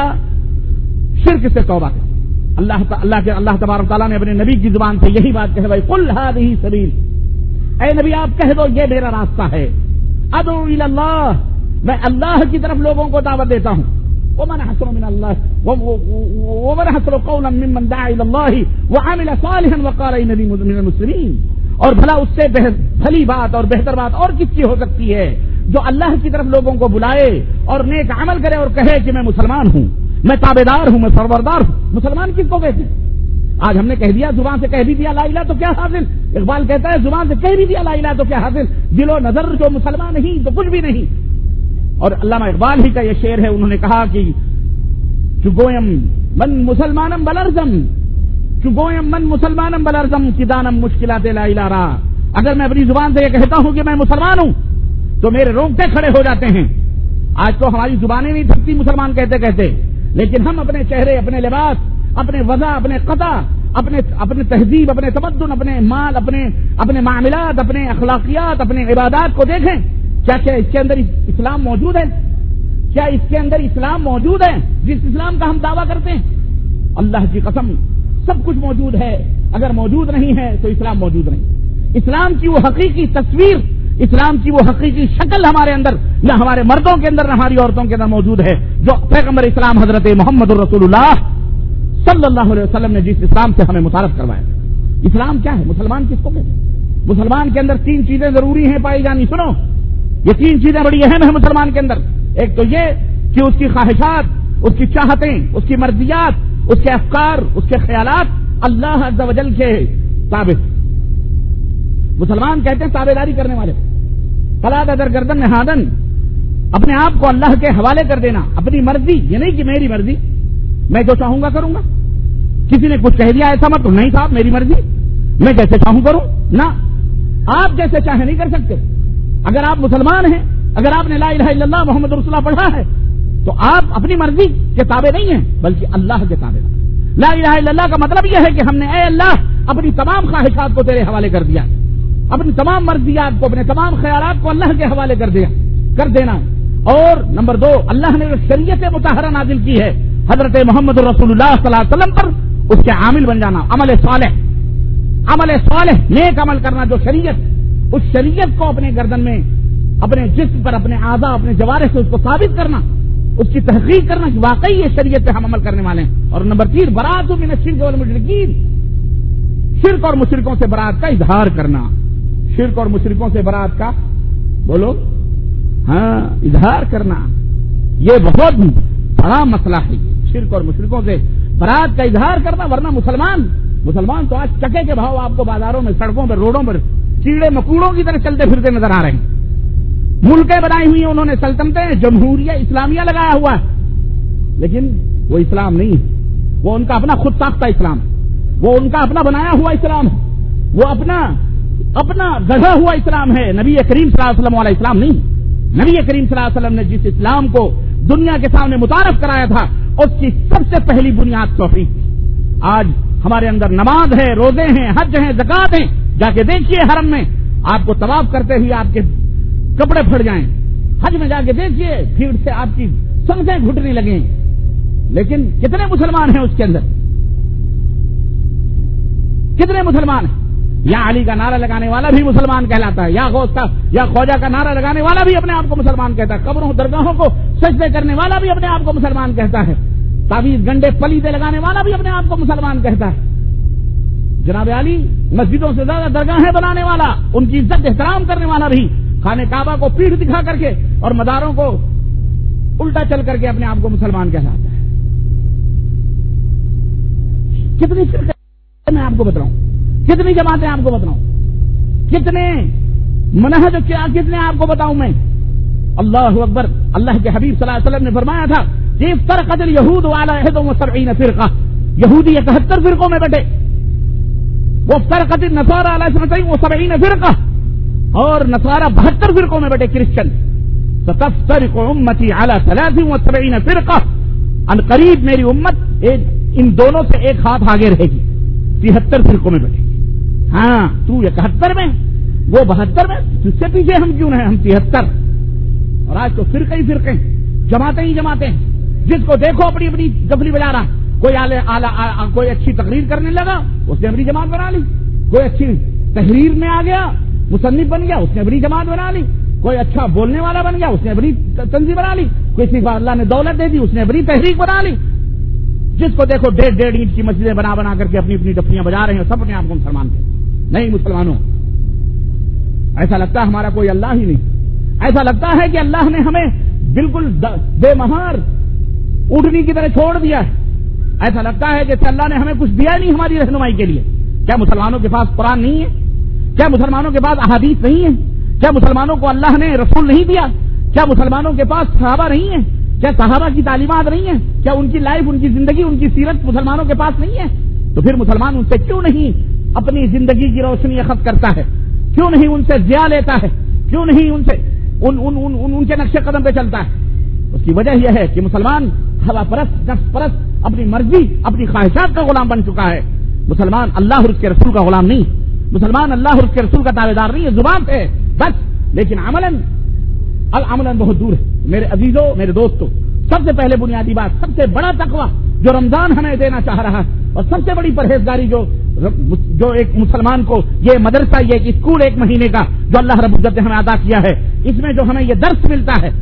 Speaker 1: شرک سے توبہ کرے۔ اللہ تبارک تعالیٰ نے اپنے نبی کی زبان سے یہی بات کہی، قل هذه سبیل، اے نبی آپ کہہ دو یہ میرا راستہ ہے، ادعو الی اللہ، میں اللہ کی طرف لوگوں کو دعوت دیتا ہوں، ومن احسن من اللہ ومن احسن قولا ممن دعا الی اللہ وعمل صالحا وقال اننی من المسلمین، اور بھلا اس سے بھلی بات اور بہتر بات اور کس کی ہو سکتی ہے جو اللہ کی طرف لوگوں کو بلائے اور نیک عمل کرے اور کہے کہ میں مسلمان ہوں، میں تابعدار ہوں، میں سربردار ہوں۔ مسلمان کس کو کہتے ہیں؟ آج ہم نے کہہ دیا، زبان سے کہہ بھی دیا لا الہ تو کیا حاصل؟ اقبال کہتا ہے زبان سے کہہ بھی دیا لا الہ تو کیا حاصل، دل و نظر جو مسلمان نہیں تو کچھ بھی نہیں۔ اور علامہ اقبال ہی کا یہ شعر ہے، انہوں نے کہا کہ چگویم من مسلمانم بلرزم، چگویم من مسلمانم بلرزم کی دانم مشکلات لا الہ را، اگر میں اپنی زبان سے یہ کہتا ہوں کہ میں مسلمان ہوں تو میرے رونگٹے کھڑے ہو جاتے ہیں۔ آج تو ہماری زبانیں نہیں تھکتی مسلمان کہتے کہتے، لیکن ہم اپنے چہرے، اپنے لباس، اپنے وضع، اپنے قطع، اپنے تہذیب، اپنے تمدن، اپنے مال، اپنے معاملات، اپنے اخلاقیات، اپنے عبادات کو دیکھیں، کیا اس کے اندر اسلام موجود ہے؟ کیا اس کے اندر اسلام موجود ہے جس اسلام کا ہم دعویٰ کرتے ہیں؟ اللہ کی قسم سب کچھ موجود ہے، اگر موجود نہیں ہے تو اسلام موجود نہیں۔ اسلام کی وہ حقیقی تصویر، اسلام کی وہ حقیقی شکل ہمارے اندر، نہ ہمارے مردوں کے اندر نہ ہماری عورتوں کے اندر موجود ہے، جو پیغمبر اسلام حضرت محمد الرسول اللہ صلی اللہ علیہ وسلم نے جس اسلام سے ہمیں متعارف کروایا۔ اسلام کیا ہے؟ مسلمان کس کو کہتے ہیں؟ مسلمان کے اندر 3 چیزیں ضروری ہیں پائی جانی. سنو, یہ 3 چیزیں بڑی اہم ہیں مسلمان کے اندر. ایک تو یہ کہ اس کی خواہشات, اس کی چاہتیں, اس کی مرضیات, اس کے افکار, اس کے خیالات اللہ عز و جل کے تابع. مسلمان کہتے ہیں تابع داری کرنے والے. فلا در گردن نہادن, اپنے آپ کو اللہ کے حوالے کر دینا, اپنی مرضی. یہ نہیں کہ میری مرضی, میں جو چاہوں گا کروں گا. کسی نے کچھ کہہ دیا ایسا مت, نہیں صاحب میری مرضی, میں جیسے چاہوں کروں. نہ, آپ جیسے چاہے نہیں کر سکتے. اگر آپ مسلمان ہیں, اگر آپ نے لا الہ الا اللہ محمد رسول اللہ پڑھا ہے, تو آپ اپنی مرضی کے تابع نہیں ہیں بلکہ اللہ کے تابع. لا الہ الا اللہ کا مطلب یہ ہے کہ ہم نے اے اللہ اپنی تمام خواہشات کو تیرے حوالے کر دیا, اپنی تمام مرضیات کو, اپنے تمام خیالات کو اللہ کے حوالے کر دینا. اور نمبر 2, اللہ نے شریعت مطہرہ نازل کی ہے حضرت محمد رسول اللہ صلی اللہ علیہ وسلم پر, اس کے عامل بن جانا. عمل صالح, نیک عمل کرنا. جو شریعت, اس شریعت کو اپنے گردن میں, اپنے جسم پر, اپنے اعضاء, اپنے جوارح سے اس کو ثابت کرنا, اس کی تحقیق کرنا کہ واقعی یہ شریعت پہ ہم عمل کرنے والے ہیں. اور نمبر 3, برات من الشرک والمشرکین, شرک اور مشرکوں سے برات کا اظہار کرنا. شرک اور مشرکوں سے برات کا, بولو, ہاں, اظہار کرنا. یہ بہت بڑا مسئلہ ہے, شرک اور مشرکوں سے برات کا اظہار کرنا. ورنہ مسلمان تو آج چکے کے بھاؤ آپ کو بازاروں میں, سڑکوں پر, روڈوں پر کیڑے مکوڑوں کی طرح چلتے پھرتے نظر آ رہے ہیں. ملکیں بنائی ہوئی ہیں انہوں نے, سلطنتیں, جمہوریہ اسلامیہ لگایا ہوا ہے, لیکن وہ اسلام نہیں ہے. وہ ان کا اپنا خود ساختہ اسلام ہے, وہ ان کا اپنا بنایا ہوا اسلام ہے, وہ اپنا گڑھا ہوا اسلام ہے. نبی کریم صلی اللہ علیہ وسلم والا اسلام نہیں. نبی کریم صلی اللہ علیہ وسلم نے جس اسلام کو دنیا کے سامنے متعارف کرایا تھا, اس کی سب سے پہلی بنیاد توحید. آج ہمارے اندر نماز ہے, روزے ہیں, حج ہیں, زکات ہیں. جا کے دیکھیے حرم میں, آپ کو طواف کرتے ہوئے آپ کے کپڑے پھٹ جائیں. حج میں جا کے دیکھیے, بھیڑ سے آپ کی سانسیں گھٹنے لگیں. لیکن کتنے مسلمان ہیں اس کے اندر؟ کتنے مسلمان ہیں؟ یا علی کا نعرہ لگانے والا بھی مسلمان کہلاتا ہے, یا غوث کا یا خواجہ کا نعرہ لگانے والا بھی اپنے آپ کو مسلمان کہتا ہے, قبروں درگاہوں کو سجدے کرنے والا بھی اپنے آپ کو مسلمان کہتا ہے, تعویذ گنڈے پلیتے لگانے والا بھی اپنے آپ کو مسلمان کہتا ہے. جناب علی مسجدوں سے زیادہ درگاہیں بنانے والا, ان کی عزت احترام کرنے والا بھی خانہ کعبہ کو پیٹھ دکھا کر کے اور مزاروں کو الٹا چل کر کے اپنے آپ کو مسلمان کہلاتا ہے. کتنی فرقے میں آپ کو بتاؤں, کتنی جماعتیں آپ کو بتاؤں, کتنے منہج, کتنے آپ کو بتاؤں میں. اللہ اکبر. اللہ کے حبیب صلی اللہ علیہ وسلم نے فرمایا تھا کہ افترقت اليهود على 71 فرقہ, یہودی 71 فرقوں میں بٹے. وافترقت النصارى على 72 فرقہ, اور نصارى 72 فرقوں میں بٹے کرسچن. ستفترق امتی على 73 فرقہ, ان قریب میری امت ان دونوں سے ایک ہاتھ آگے رہے گی, 73 فرقوں میں بٹے گی. ہاں, تو 71 میں, وہ 72 میں, تجھ سے پیچھے ہم کیوں ہیں, ہم 73. اور آج تو فرقے ہی فرقے, جماعتیں ہی جماعتیں. جس کو دیکھو اپنی اپنی گفلی بجا رہا. کوئی اچھی تقریر کرنے لگا, اس نے اپنی جماعت بنا لی. کوئی اچھی تحریر میں آ گیا, مصنف بن گیا, اس نے اپنی جماعت بنا لی. کوئی اچھا بولنے والا بن گیا, اس نے اپنی تنظیم بنا لی. کسی کو اللہ نے دولت دے دی, اس نے اپنی تحریک بنا لی. جس کو دیکھو 1.5 اینٹ کی مسجدیں بنا کر کے اپنی اپنی ڈفیاں بجا رہے ہیں, سب اپنے آپ کو مسلمان تھے. نہیں مسلمانوں, ایسا لگتا ہے ہمارا کوئی اللہ ہی نہیں. ایسا لگتا ہے کہ اللہ نے ہمیں بالکل بے مہار اونٹنی کی طرح چھوڑ دیا ہے. ایسا لگتا ہے کہ اللہ نے ہمیں کچھ دیا نہیں ہماری رہنمائی کے لیے. کیا مسلمانوں کے پاس قرآن نہیں ہے؟ کیا مسلمانوں کے پاس احادیث نہیں ہے؟ کیا مسلمانوں کو اللہ نے رسول نہیں دیا؟ کیا مسلمانوں کے پاس صحابہ نہیں ہے؟ کیا صحابہ کی تعلیمات نہیں ہیں؟ کیا ان کی لائف, ان کی زندگی, ان کی سیرت مسلمانوں کے پاس نہیں ہے؟ تو پھر مسلمان ان سے کیوں نہیں اپنی زندگی کی روشنی اخذ کرتا ہے؟ کیوں نہیں ان سے ضیاء لیتا ہے؟ کیوں نہیں ان سے ان کے نقش قدم پہ چلتا ہے؟ اس کی وجہ یہ ہے کہ مسلمان ہوا پرست, نفس پرست, اپنی مرضی, اپنی خواہشات کا غلام بن چکا ہے. مسلمان اللہ اور اس کے رسول کا غلام نہیں. مسلمان اللہ اور اس کے رسول کا دعوے دار نہیں ہے, زبان سے بس, لیکن عملاً بہت دور ہے. میرے عزیزوں, میرے دوستوں, سب سے پہلے بنیادی بات, سب سے بڑا تقویٰ جو رمضان ہمیں دینا چاہ رہا ہے, اور سب سے بڑی پرہیزگاری جو ایک مسلمان کو یہ مدرسہ, یہ ایک اسکول 1 مہینے کا جو اللہ رب العزت نے ہمیں عطا کیا ہے, اس میں جو ہمیں یہ درس ملتا ہے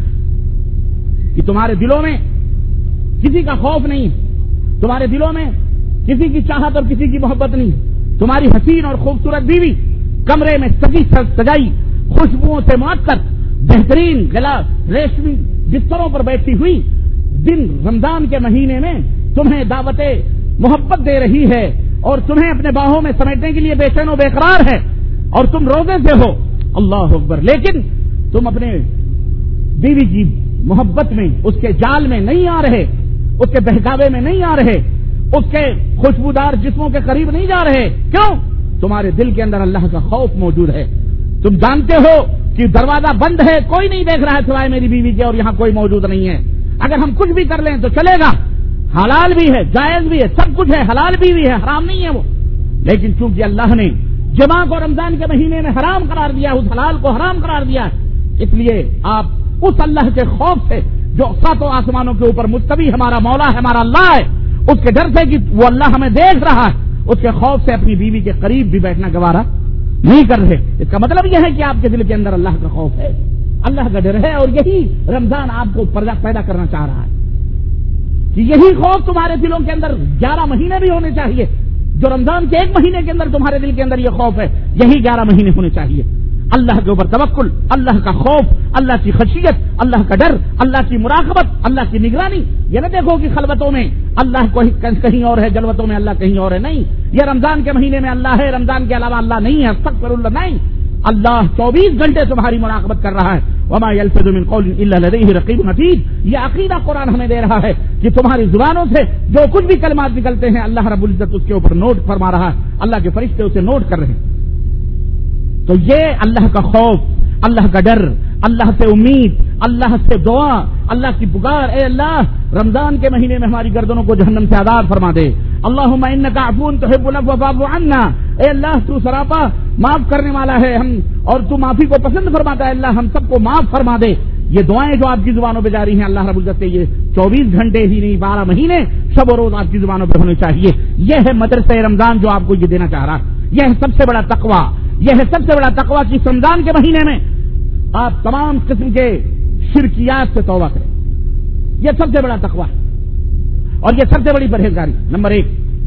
Speaker 1: کہ تمہارے دلوں میں کسی کا خوف نہیں, تمہارے دلوں میں کسی کی چاہت اور کسی کی محبت نہیں, تمہاری حسین اور خوبصورت بیوی کمرے میں سجائی خوشبوؤں سے معطر بہترین ریشمی بستروں پر بیٹھی ہوئی دن رمضان کے مہینے میں تمہیں دعوت محبت دے رہی ہے اور تمہیں اپنے باہوں میں سمیٹنے کے لیے بے چین و بے قرار ہے اور تم روزے سے ہو، اللہ اکبر، لیکن تم اپنے بیوی کی محبت میں اس کے جال میں نہیں آ رہے، اس کے بہکاوے میں نہیں آ رہے، اس کے خوشبودار جسموں کے قریب نہیں جا رہے. کیوں؟ تمہارے دل کے اندر اللہ کا خوف موجود ہے. تم جانتے ہو کہ دروازہ بند ہے، کوئی نہیں دیکھ رہا ہے سوائے میری بیوی کے، اور یہاں کوئی موجود نہیں ہے. اگر ہم کچھ بھی کر لیں تو چلے گا، حلال بھی ہے، جائز بھی ہے، سب کچھ ہے، حلال بھی ہے، حرام نہیں ہے وہ. لیکن چونکہ اللہ نے جماع کو رمضان کے مہینے میں حرام قرار دیا، اس حلال کو حرام قرار دیا، اس لیے آپ اس اللہ کے خوف سے جو ساتوں آسمانوں کے اوپر مستوی ہمارا مولا ہے، ہمارا اللہ ہے، اس کے ڈر سے کہ وہ اللہ ہمیں دیکھ رہا ہے، اس کے خوف سے اپنی بیوی کے قریب بھی بیٹھنا گوارا نہیں کر رہے. اس کا مطلب یہ ہے کہ آپ کے دل کے اندر اللہ کا خوف ہے، اللہ کا ڈر ہے، اور یہی رمضان آپ کو پیدا کرنا چاہ رہا ہے کہ یہی خوف تمہارے دلوں کے اندر 11 مہینے بھی ہونے چاہیے. جو رمضان کے 1 مہینے کے اندر تمہارے دل کے اندر یہ خوف ہے، یہی 11 مہینے ہونے چاہیے. اللہ کے اوپر توکل، اللہ کا خوف، اللہ کی خشیت، اللہ کا ڈر، اللہ کی مراقبت، اللہ کی نگرانی. یہ نہ دیکھو کہ خلوتوں میں اللہ کہیں اور ہے، جلوتوں میں اللہ کہیں اور ہے. نہیں، یہ رمضان کے مہینے میں اللہ ہے، رمضان کے علاوہ اللہ نہیں ہے. استغفر اللہ، نہیں، اللہ 24 گھنٹے تمہاری مراقبت کر رہا ہے. وما يلفظ من قول الا لديه رقيب عتيد. یہ عقیدہ قرآن ہمیں دے رہا ہے کہ تمہاری زبانوں سے جو کچھ بھی کلمات نکلتے ہیں اللہ رب العزت اس کے اوپر نوٹ فرما رہا ہے، اللہ کے فرشتے اسے نوٹ کر رہے ہیں. تو یہ اللہ کا خوف، اللہ کا ڈر، اللہ سے امید، اللہ سے دعا، اللہ کی پکار، اے اللہ رمضان کے مہینے میں ہماری گردنوں کو جہنم سے آزاد فرما دے. اللہم انک عفو تحب العفو فاعف عنا. اے اللہ تو سراپا معاف کرنے والا ہے، ہم اور تو معافی کو پسند فرماتا ہے، اللہ ہم سب کو معاف فرما دے. یہ دعائیں جو آپ کی زبانوں پہ جاری ہیں اللہ رب العزت سے یہ 24 گھنٹے ہی نہیں 12 مہینے شب و روز آپ کی زبانوں پہ ہونے چاہیے. یہ ہے مدرسہ رمضان جو آپ کو یہ دینا چاہ رہا. یہ ہے سب سے بڑا تقویٰ، یہ ہے سب سے بڑا تقویٰ کہ رمضان کے مہینے میں آپ تمام قسم کے شرکیات سے توبہ کریں. یہ سب سے بڑا تقویٰ ہے اور یہ سب سے بڑی پرہیزگاری. نمبر 1،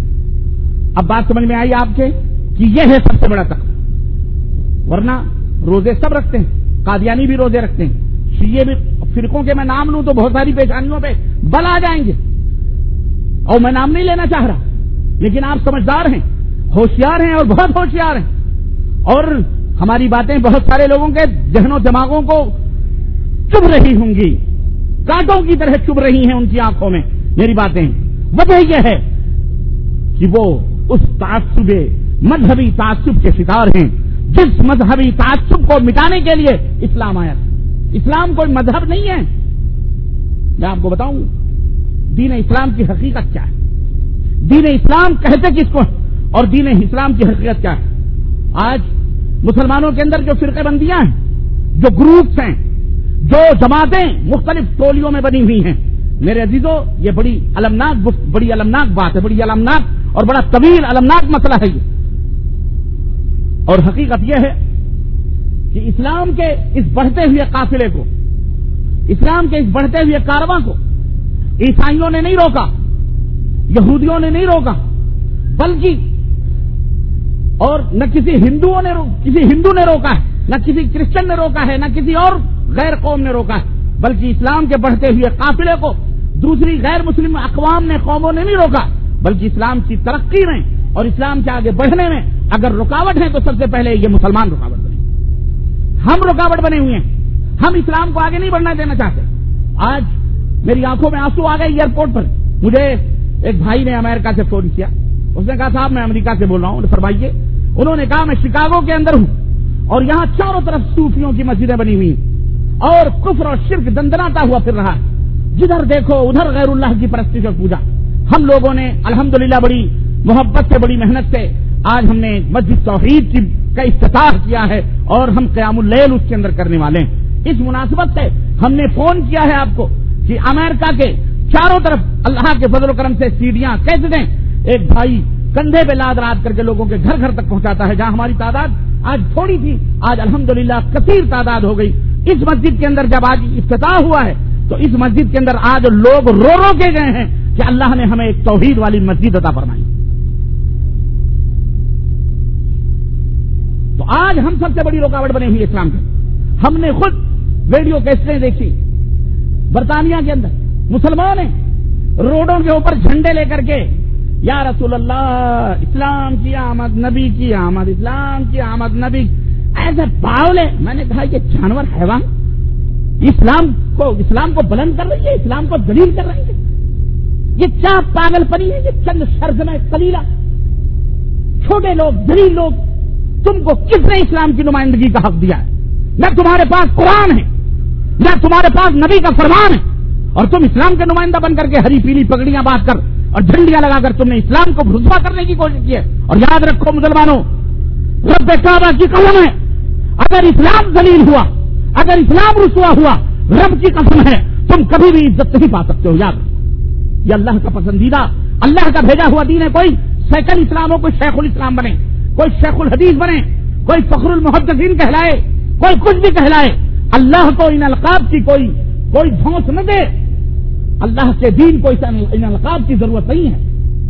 Speaker 1: اب بات سمجھ میں آئی آپ کے کہ یہ ہے سب سے بڑا تقویٰ. ورنہ روزے سب رکھتے ہیں، قادیانی بھی روزے رکھتے ہیں، شیعہ بھی، فرقوں کے میں نام لوں تو بہت ساری پیشانیوں پہ بل آ جائیں گے، اور میں نام نہیں لینا چاہ رہا. لیکن آپ سمجھدار ہیں، ہوشیار ہیں اور بہت ہوشیار ہیں، اور ہماری باتیں بہت سارے لوگوں کے ذہن و دماغوں کو چبھ رہی ہوں گی، کانٹوں کی طرح چبھ رہی ہیں ان کی آنکھوں میں میری باتیں. وجہ یہ ہے کہ وہ اس تعصب، مذہبی تعصب کے شکار ہیں جس مذہبی تعصب کو مٹانے کے لیے اسلام آیا. اسلام کوئی مذہب نہیں ہے. میں آپ کو بتاؤں دین اسلام کی حقیقت کیا ہے، دین اسلام کہتے کس کو ہے اور دین اسلام کی حقیقت کیا ہے. آج مسلمانوں کے اندر جو فرقے بندیاں ہیں، جو گروپس ہیں، جو جماعتیں مختلف ٹولیوں میں بنی ہوئی ہیں، میرے عزیزوں یہ بڑی المناک بات ہے، بڑی المناک اور بڑا طویل المناک مسئلہ ہے یہ. اور حقیقت یہ ہے کہ اسلام کے اس بڑھتے ہوئے قافلے کو، اسلام کے اس بڑھتے ہوئے کارواں کو عیسائیوں نے نہیں روکا، یہودیوں نے نہیں روکا، بلکہ اور نہ کسی ہندو نے روکا ہے، نہ کسی کرسچن نے روکا ہے، نہ کسی اور غیر قوم نے روکا ہے، بلکہ اسلام کے بڑھتے ہوئے قافلے کو دوسری غیر مسلم اقوام نے، قوموں نے نہیں روکا، بلکہ اسلام کی ترقی میں اور اسلام کے آگے بڑھنے میں اگر رکاوٹ ہے تو سب سے پہلے یہ مسلمان رکاوٹ بنے. ہم رکاوٹ بنے ہوئے ہیں، ہم اسلام کو آگے نہیں بڑھنا دینا چاہتے. آج میری آنکھوں میں آنسو آ گئے ایئرپورٹ پر. مجھے ایک بھائی نے امریکہ سے فون کیا، اس نے کہا صاحب میں امریکہ سے بول رہا ہوں. فرمائیے. انہوں نے کہا میں شکاگو کے اندر ہوں اور یہاں چاروں طرف صوفیوں کی مسجدیں بنی ہوئی ہیں اور کفر اور شرک دندناتا ہوا پھر رہا ہے، جدھر دیکھو ادھر غیر اللہ کی پرستش اور پوجا. ہم لوگوں نے الحمدللہ بڑی محبت سے، بڑی محنت سے آج ہم نے مسجد توحید کا افتتاح کیا ہے اور ہم قیام اللیل اس کے اندر کرنے والے ہیں. اس مناسبت سے ہم نے فون کیا ہے آپ کو کہ امریکہ کے چاروں طرف اللہ کے فضل و کرم سے سیڑھیاں کیسے دیں. ایک بھائی کندھے پہ لاد رات کر کے لوگوں کے گھر گھر تک پہنچاتا ہے. جہاں ہماری تعداد آج تھوڑی تھی آج الحمدللہ کثیر تعداد ہو گئی. اس مسجد کے اندر جب آج افتتاح ہوا ہے تو اس مسجد کے اندر آج لوگ رو رو کے گئے ہیں کہ اللہ نے ہمیں ایک توحید والی مسجد عطا فرمائی. تو تو آج ہم سب سے بڑی رکاوٹ بنے ہوئی اسلام کی. ہم نے خود ویڈیو کیسٹیں دیکھی برطانیہ کے اندر, مسلمان ہیں روڈوں کے اوپر جھنڈے لے کر کے یا رسول اللہ اسلام کی آمد نبی کی آمد, اسلام کی آمد نبی, ایسے باولے. میں نے کہا یہ جانور حیوان اسلام کو بلند کر رہی ہے, اسلام کو ذلیل کر رہی ہے. یہ کیا پاگل پنی ہے, یہ چند شرذمہ قلیلہ چھوٹے لوگ ذلیل لوگ, تم کو کس نے اسلام کی نمائندگی کا حق دیا ہے؟ نہ تمہارے پاس قرآن ہے, نہ تمہارے پاس نبی کا فرمان ہے, اور تم اسلام کے نمائندہ بن کر کے ہری پیلی پگڑیاں باندھ کر اور جھنڈیاں لگا کر تم نے اسلام کو رسوا کرنے کی کوشش کی ہے. اور یاد رکھو مسلمانوں, رب کعبہ کی قسم ہے, اگر اسلام ذلیل ہوا, اگر اسلام رسوا ہوا, رب کی قسم ہے تم کبھی بھی عزت نہیں پا سکتے ہو. یاد یہ اللہ کا پسندیدہ, اللہ کا بھیجا ہوا دین ہے. کوئی سیکل اسلام ہو, کوئی شیخ الاسلام بنے, کوئی شیخ الحدیث بنے, کوئی فخر المحدثین کہلائے, کوئی کچھ بھی کہلائے, اللہ کو ان القاب کی کوئی دھونس نہ دے. اللہ کے دین کو ان القاب کی ضرورت نہیں ہے.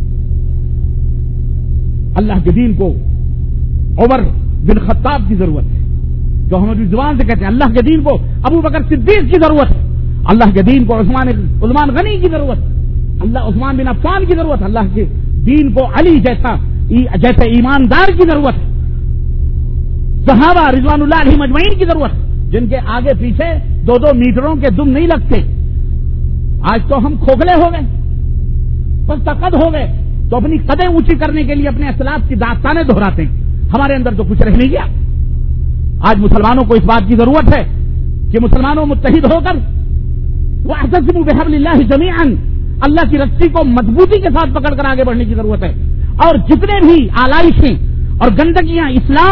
Speaker 1: اللہ کے دین کو عمر بن خطاب کی ضرورت ہے, جو ہم اپنی زبان سے کہتے ہیں. اللہ کے دین کو ابو بکر صدیق کی ضرورت ہے. اللہ کے دین کو عثمان غنی کی ضرورت ہے. عثمان بن عفان کی ضرورت ہے. اللہ کے دین کو علی جیسے ایماندار کی ضرورت ہے. صحابہ رضوان اللہ علیہ مجمعین کی ضرورت ہے, جن کے آگے پیچھے 2 میٹروں کے دم نہیں لگتے. آج تو ہم کھوکھلے ہو گئے, پس قد ہو گئے, تو اپنی قدیں اونچی کرنے کے لیے اپنے اسلاف کی داستانیں دہراتے ہیں. ہمارے اندر تو کچھ رہ نہیں گیا. آج مسلمانوں کو اس بات کی ضرورت ہے کہ مسلمانوں متحد ہو کر واعتصموا بحبل اللہ جمیعا, اللہ کی رسی کو مضبوطی کے ساتھ پکڑ کر آگے بڑھنے کی ضرورت ہے. اور جتنے بھی آلائشیں اور گندگیاں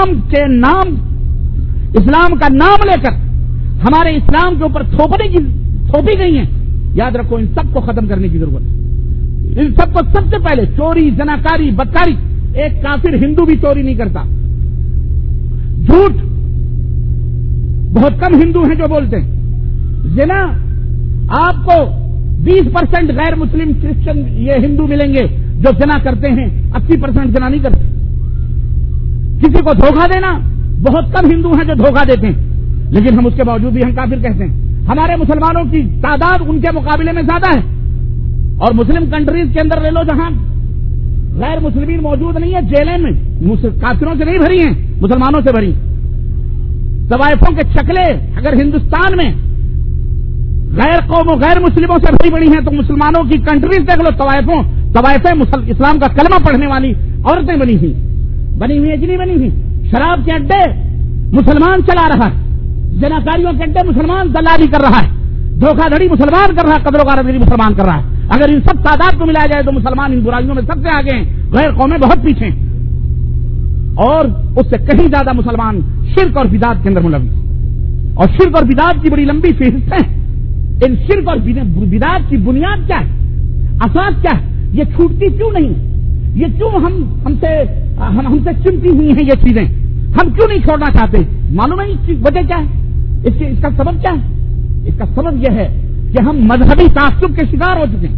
Speaker 1: اسلام کا نام لے کر ہمارے اسلام کے اوپر تھوپی گئی ہیں, یاد رکھو ان سب کو ختم کرنے کی ضرورت ہے. ان سب کو سب سے پہلے چوری, زناکاری, بدکاری. ایک کافر ہندو بھی چوری نہیں کرتا. جھوٹ بہت کم ہندو ہیں جو بولتے ہیں. زنا آپ کو 20% غیر مسلم کرسچن یہ ہندو ملیں گے جو زنا کرتے ہیں, 80% زنا نہیں کرتے. کسی کو دھوکہ دینا بہت کم ہندو ہیں جو دھوکہ دیتے ہیں, لیکن ہم اس کے باوجود بھی ہم کافر کہتے ہیں. ہمارے مسلمانوں کی تعداد ان کے مقابلے میں زیادہ ہے, اور مسلم کنٹریز کے اندر لے لو جہاں غیر مسلمین موجود نہیں ہے, جیلیں میں کافروں سے نہیں بھری ہیں, مسلمانوں سے بھری. طوائفوں کے چکلے اگر ہندوستان میں غیر قوموں غیر مسلموں سے بھری بڑی ہیں, تو مسلمانوں کی کنٹریز دیکھ لو, طوائفیں اسلام کا کلمہ پڑھنے والی عورتیں بنی ہوئی ہیں کہ نہیں بنی ہوئی. شراب کے اڈے مسلمان چلا رہا ہے, زناکاریوں کے اڈے مسلمان دلالی کر رہا ہے, دھوکہ دھڑی مسلمان کر رہا ہے, قدر و قدردانی مسلمان کر رہا ہے. اگر ان سب تعداد کو ملایا جائے تو مسلمان ان برائیوں میں سب سے آگے ہیں, غیر قومیں بہت پیچھے ہیں. اور اس سے کہیں زیادہ مسلمان شرک اور بدعت کے اندر ملوث, اور شرک اور بدعت کی بڑی لمبی فہرست ہے. ان شرک اور بدعت کی بنیاد کیا ہے, اساس کیا ہے, یہ چھوٹتی کیوں نہیں, یہ کیوں ہم سے چمٹی ہوئی ہیں یہ چیزیں, ہم کیوں نہیں چھوڑنا چاہتے؟ معلوم ہے اس کی وجہ کیا ہے, اس کا سبب کیا ہے؟ اس کا سبب یہ ہے کہ ہم مذہبی تعصب کے شکار ہو چکے ہیں.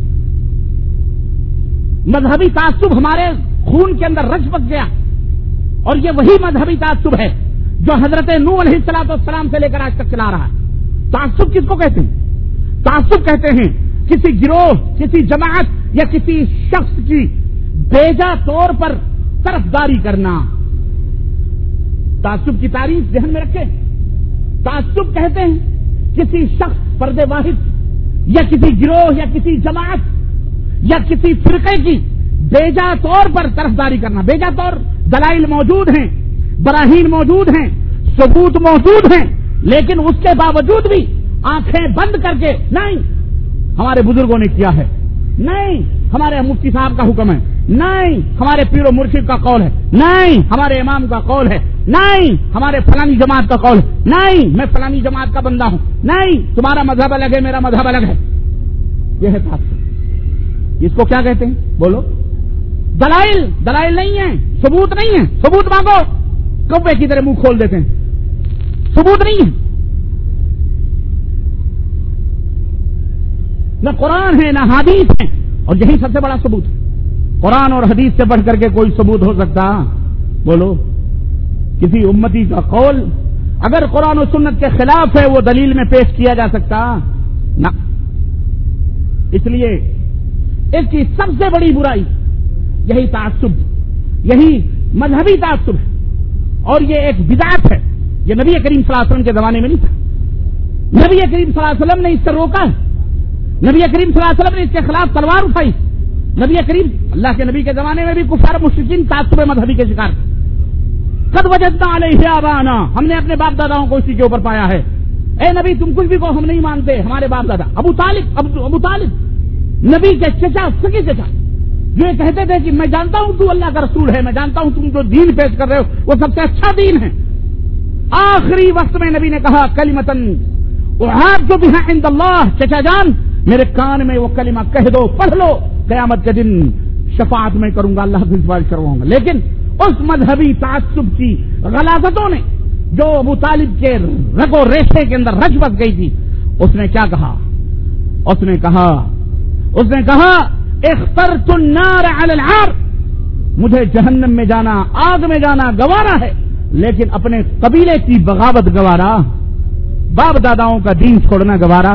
Speaker 1: مذہبی تعصب ہمارے خون کے اندر رچ بس گیا, اور یہ وہی مذہبی تعصب ہے جو حضرت نوح علیہ الصلوۃ والسلام سے لے کر آج تک چلا رہا ہے. تعصب کس کو کہتے ہیں؟ تعصب کہتے ہیں کسی گروہ, کسی جماعت یا کسی شخص کی بیجا طور پر طرفداری کرنا. تعصب کی تعریف ذہن میں رکھیں. تعصب کہتے ہیں کسی شخص, فرد واحد یا کسی گروہ یا کسی جماعت یا کسی فرقے کی بیجا طور پر طرفداری کرنا. بیجا طور دلائل موجود ہیں, براہین موجود ہیں, ثبوت موجود ہیں, لیکن اس کے باوجود بھی آنکھیں بند کر کے نہیں ہمارے بزرگوں نے کیا ہے, نہیں ہمارے مفتی صاحب کا حکم ہے, نہیں ہمارے پیر و مرشد کا قول ہے, نہیں ہمارے امام کا قول ہے, نہیں ہمارے فلانی جماعت کا قول ہے, نہیں میں فلانی جماعت کا بندہ ہوں, نہیں تمہارا مذہب الگ ہے میرا مذہب الگ ہے. یہ ہے تعصب. اس کو کیا کہتے ہیں بولو؟ دلائل نہیں ہے, ثبوت نہیں ہے. ثبوت مانگو, کبے کی طرح منہ کھول دیتے ہیں. ثبوت نہیں ہے, نہ قرآن ہے نہ حدیث ہے, اور یہی سب سے بڑا ثبوت ہے. قرآن اور حدیث سے بڑھ کر کے کوئی ثبوت ہو سکتا؟ بولو. کسی امتی کا قول اگر قرآن و سنت کے خلاف ہے وہ دلیل میں پیش کیا جا سکتا نہ. اس لیے اس کی سب سے بڑی برائی یہی تعصب، یہی مذہبی تعصب ہے، اور یہ ایک بدعت ہے. یہ نبی کریم صلی اللہ علیہ وسلم کے زمانے میں نہیں تھا. نبی کریم صلی اللہ علیہ وسلم نے اس سے روکا ہے. نبی کریم صلی اللہ علیہ وسلم نے اس کے خلاف تلوار اٹھائی. نبی کریم اللہ کے نبی کے زمانے میں بھی کفار مشرکین تعصب مذہبی کے شکار تھے. قد وجدنا علیہ آباءنا، ہم نے اپنے باپ داداؤں کو اسی کے اوپر پایا ہے. اے نبی تم کچھ بھی کہو ہم نہیں مانتے. ہمارے باپ دادا ابو طالب نبی کے چچا، سگے چچا، جو یہ کہتے تھے کہ میں جانتا ہوں تو اللہ کا رسول ہے، میں جانتا ہوں تم جو دین پیش کر رہے ہو وہ سب سے اچھا دین ہے. آخری وقت میں نبی نے کہا کلمتن احاج بها عند اللہ، چچا جان میرے کان میں وہ کلمہ کہہ دو، پڑھ لو، قیامت کے دن شفاعت میں کروں گا، اللہ سے سفارش کرواؤں گا. لیکن اس مذہبی تعصب کی غلاظتوں نے جو ابو طالب کے رگ و ریشے کے اندر رچ بس گئی تھی، اس نے کیا کہا؟ اس نے کہا اخترت النار علی العار، مجھے جہنم میں جانا، آگ میں جانا گوارا ہے، لیکن اپنے قبیلے کی بغاوت گوارا، باپ داداؤں کا دین چھوڑنا گوارا.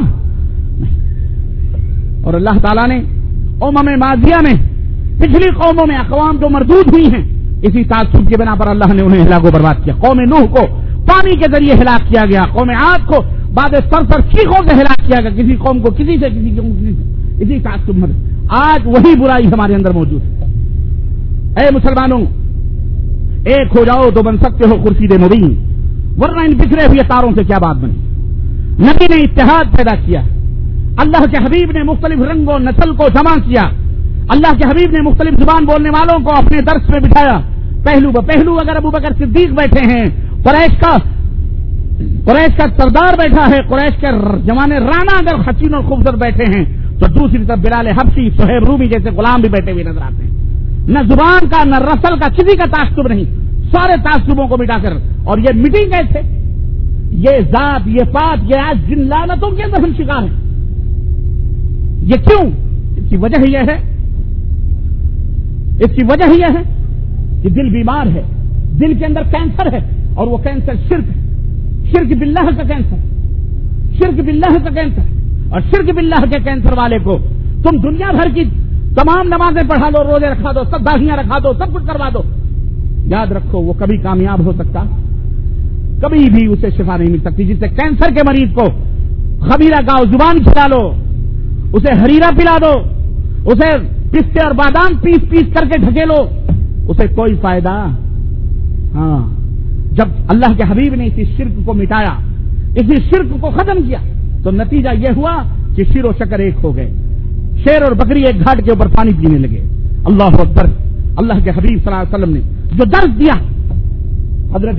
Speaker 1: اور اللہ تعالیٰ نے ماضیہ میں پچھلی قوموں میں اقوام جو مردود ہوئی ہیں اسی تعصب کی بنا پر اللہ نے انہیں ہلاک و برباد کیا. قوم نوح کو پانی کے ذریعے ہلاک کیا گیا، قوم عاد کو بعد سر چیخوں سے ہلاک کیا گیا، کسی قوم کو کسی سے اسی تعصب میں. آج وہی برائی ہمارے اندر موجود ہے. اے مسلمانوں، ایک ہو جاؤ تو بن سکتے ہو خورشید مبین، ورنہ ان بکھرے ہوئے تاروں سے کیا بات بنی. نبی نے اتحاد پیدا کیا، اللہ کے حبیب نے مختلف رنگ و نسل کو جمع کیا، اللہ کے حبیب نے مختلف زبان بولنے والوں کو اپنے درس میں بٹھایا. پہلو بپہلو اگر ابو بکر صدیق بیٹھے ہیں، قریش کا سردار بیٹھا ہے، قریش کے جوان رانا اگر حسین اور خوبصورت بیٹھے ہیں، تو دوسری طرف بلال حبشی، صہیب رومی جیسے غلام بھی بیٹھے ہوئے نظر آتے ہیں. نہ زبان کا نہ رسل کا کسی کا تعصب نہیں، سارے تعصبوں کو مٹا کر. اور یہ مٹی کیسے؟ یہ ذات، یہ پات، یہ آج جن لعنتوں کے اندر ہم شکار ہیں. یہ کیوں؟ اس کی وجہ یہ ہے کہ دل بیمار ہے، دل کے اندر کینسر ہے، اور وہ کینسر شرک ہے. شرک باللہ کا کینسر، اور شرک باللہ کے کینسر والے کو تم دنیا بھر کی تمام نمازیں پڑھا دو، روزے رکھا دو، سب داڑھیاں رکھا دو، سب کچھ کروا دو، یاد رکھو وہ کبھی کامیاب ہو سکتا، کبھی بھی اسے شفا نہیں مل سکتی. جس سے کینسر کے مریض کو خمیرہ گاؤ زبان کھلا دو، اسے ہریرا پلا دو، اسے پستے اور بادام پیس کر کے ڈھکیلو، اسے کوئی فائدہ. ہاں، جب اللہ کے حبیب نے اسی شرک کو مٹایا، اسی شرک کو ختم کیا، تو نتیجہ یہ ہوا کہ شیر و شکر ایک ہو گئے. شیر اور بکری ایک گھاٹ کے اوپر پانی پینے لگے. اللہ اکبر. اللہ کے حبیب صلی اللہ علیہ وسلم نے جو درس دیا، حضرت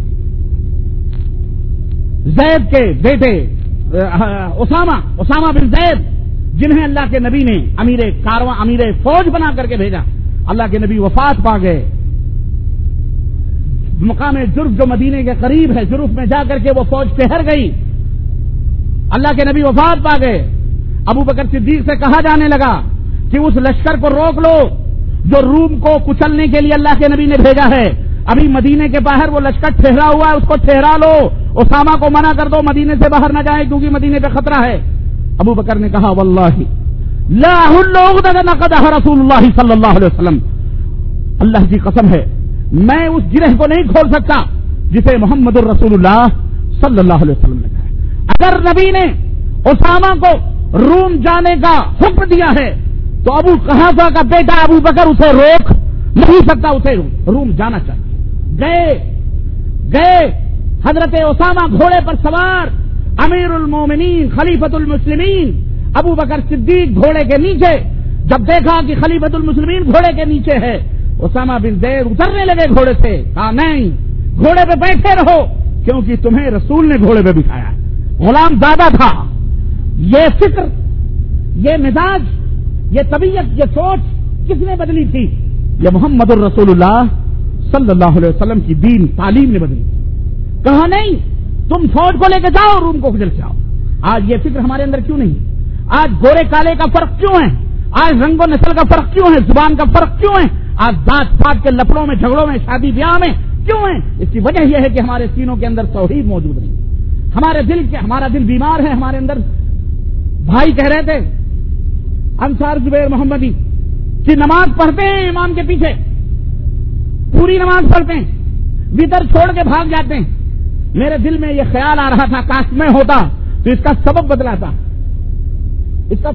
Speaker 1: زید کے بیٹے اسامہ بن زید، جنہیں اللہ کے نبی نے امیر فوج بنا کر کے بھیجا، اللہ کے نبی وفات پا گئے. مقام جرف جو مدینے کے قریب ہے، جرف میں جا کر کے وہ فوج ٹھہر گئی. اللہ کے نبی وفات پا گئے. ابو بکر صدیق سے کہا جانے لگا کہ اس لشکر کو روک لو جو روم کو کچلنے کے لیے اللہ کے نبی نے بھیجا ہے. ابھی مدینے کے باہر وہ لشکر ٹھہرا ہوا ہے، اس کو ٹھہرا لو. اسامہ کو منع کر دو مدینے سے باہر نہ جائے کیونکہ مدینے پہ خطرہ ہے. ابو بکر نے کہا واللہ لا نقضها رسول اللہ صلی اللہ علیہ وسلم، اللہ کی قسم ہے میں اس گرہ کو نہیں کھول سکتا جسے محمد الرسول اللہ صلی اللہ علیہ وسلم نے کہا. اگر نبی نے اسامہ کو روم جانے کا حکم دیا ہے تو ابو قحافہ کا بیٹا ابو بکر اسے روک نہیں سکتا، اسے روم جانا چاہیے. گئے حضرت اسامہ گھوڑے پر سوار، امیر المومنین خلیفۃ المسلمین ابو بکر صدیق گھوڑے کے نیچے. جب دیکھا کہ خلیفۃ المسلمین گھوڑے کے نیچے ہے، اسامہ بن زید اترنے لگے گھوڑے سے. کہا نہیں، گھوڑے پہ بیٹھے رہو کیونکہ تمہیں رسول نے گھوڑے پہ بٹھایا ہے. غلام زیادہ تھا. یہ فکر، یہ مزاج، یہ طبیعت، یہ سوچ کس نے بدلی تھی؟ یہ محمد الرسول اللہ صلی اللہ علیہ وسلم کی دین تعلیم نے بدلی. کہا نہیں، تم فوج کو لے کے جاؤ، روم کو کچل کے آؤ. آج یہ فکر ہمارے اندر کیوں نہیں؟ آج گورے کالے کا فرق کیوں ہے؟ آج رنگ و نسل کا فرق کیوں ہے؟ زبان کا فرق کیوں ہے؟ آج ذات پات کے لفڑوں میں، جھگڑوں میں، شادی بیاہ میں کیوں ہیں؟ اس کی وجہ یہ ہے کہ ہمارے سینوں کے اندر توحید موجود نہیں. ہمارا دل بیمار ہے. ہمارے اندر بھائی کہہ رہے تھے انصار زبیر محمدی کہ نماز پڑھتے ہیں امام کے پیچھے, پوری نماز پڑھتے ہیں, وتر چھوڑ کے بھاگ جاتے ہیں. میرے دل میں یہ خیال آ رہا تھا کاش میں ہوتا تو اس کا سبب بدلاتا. اس کا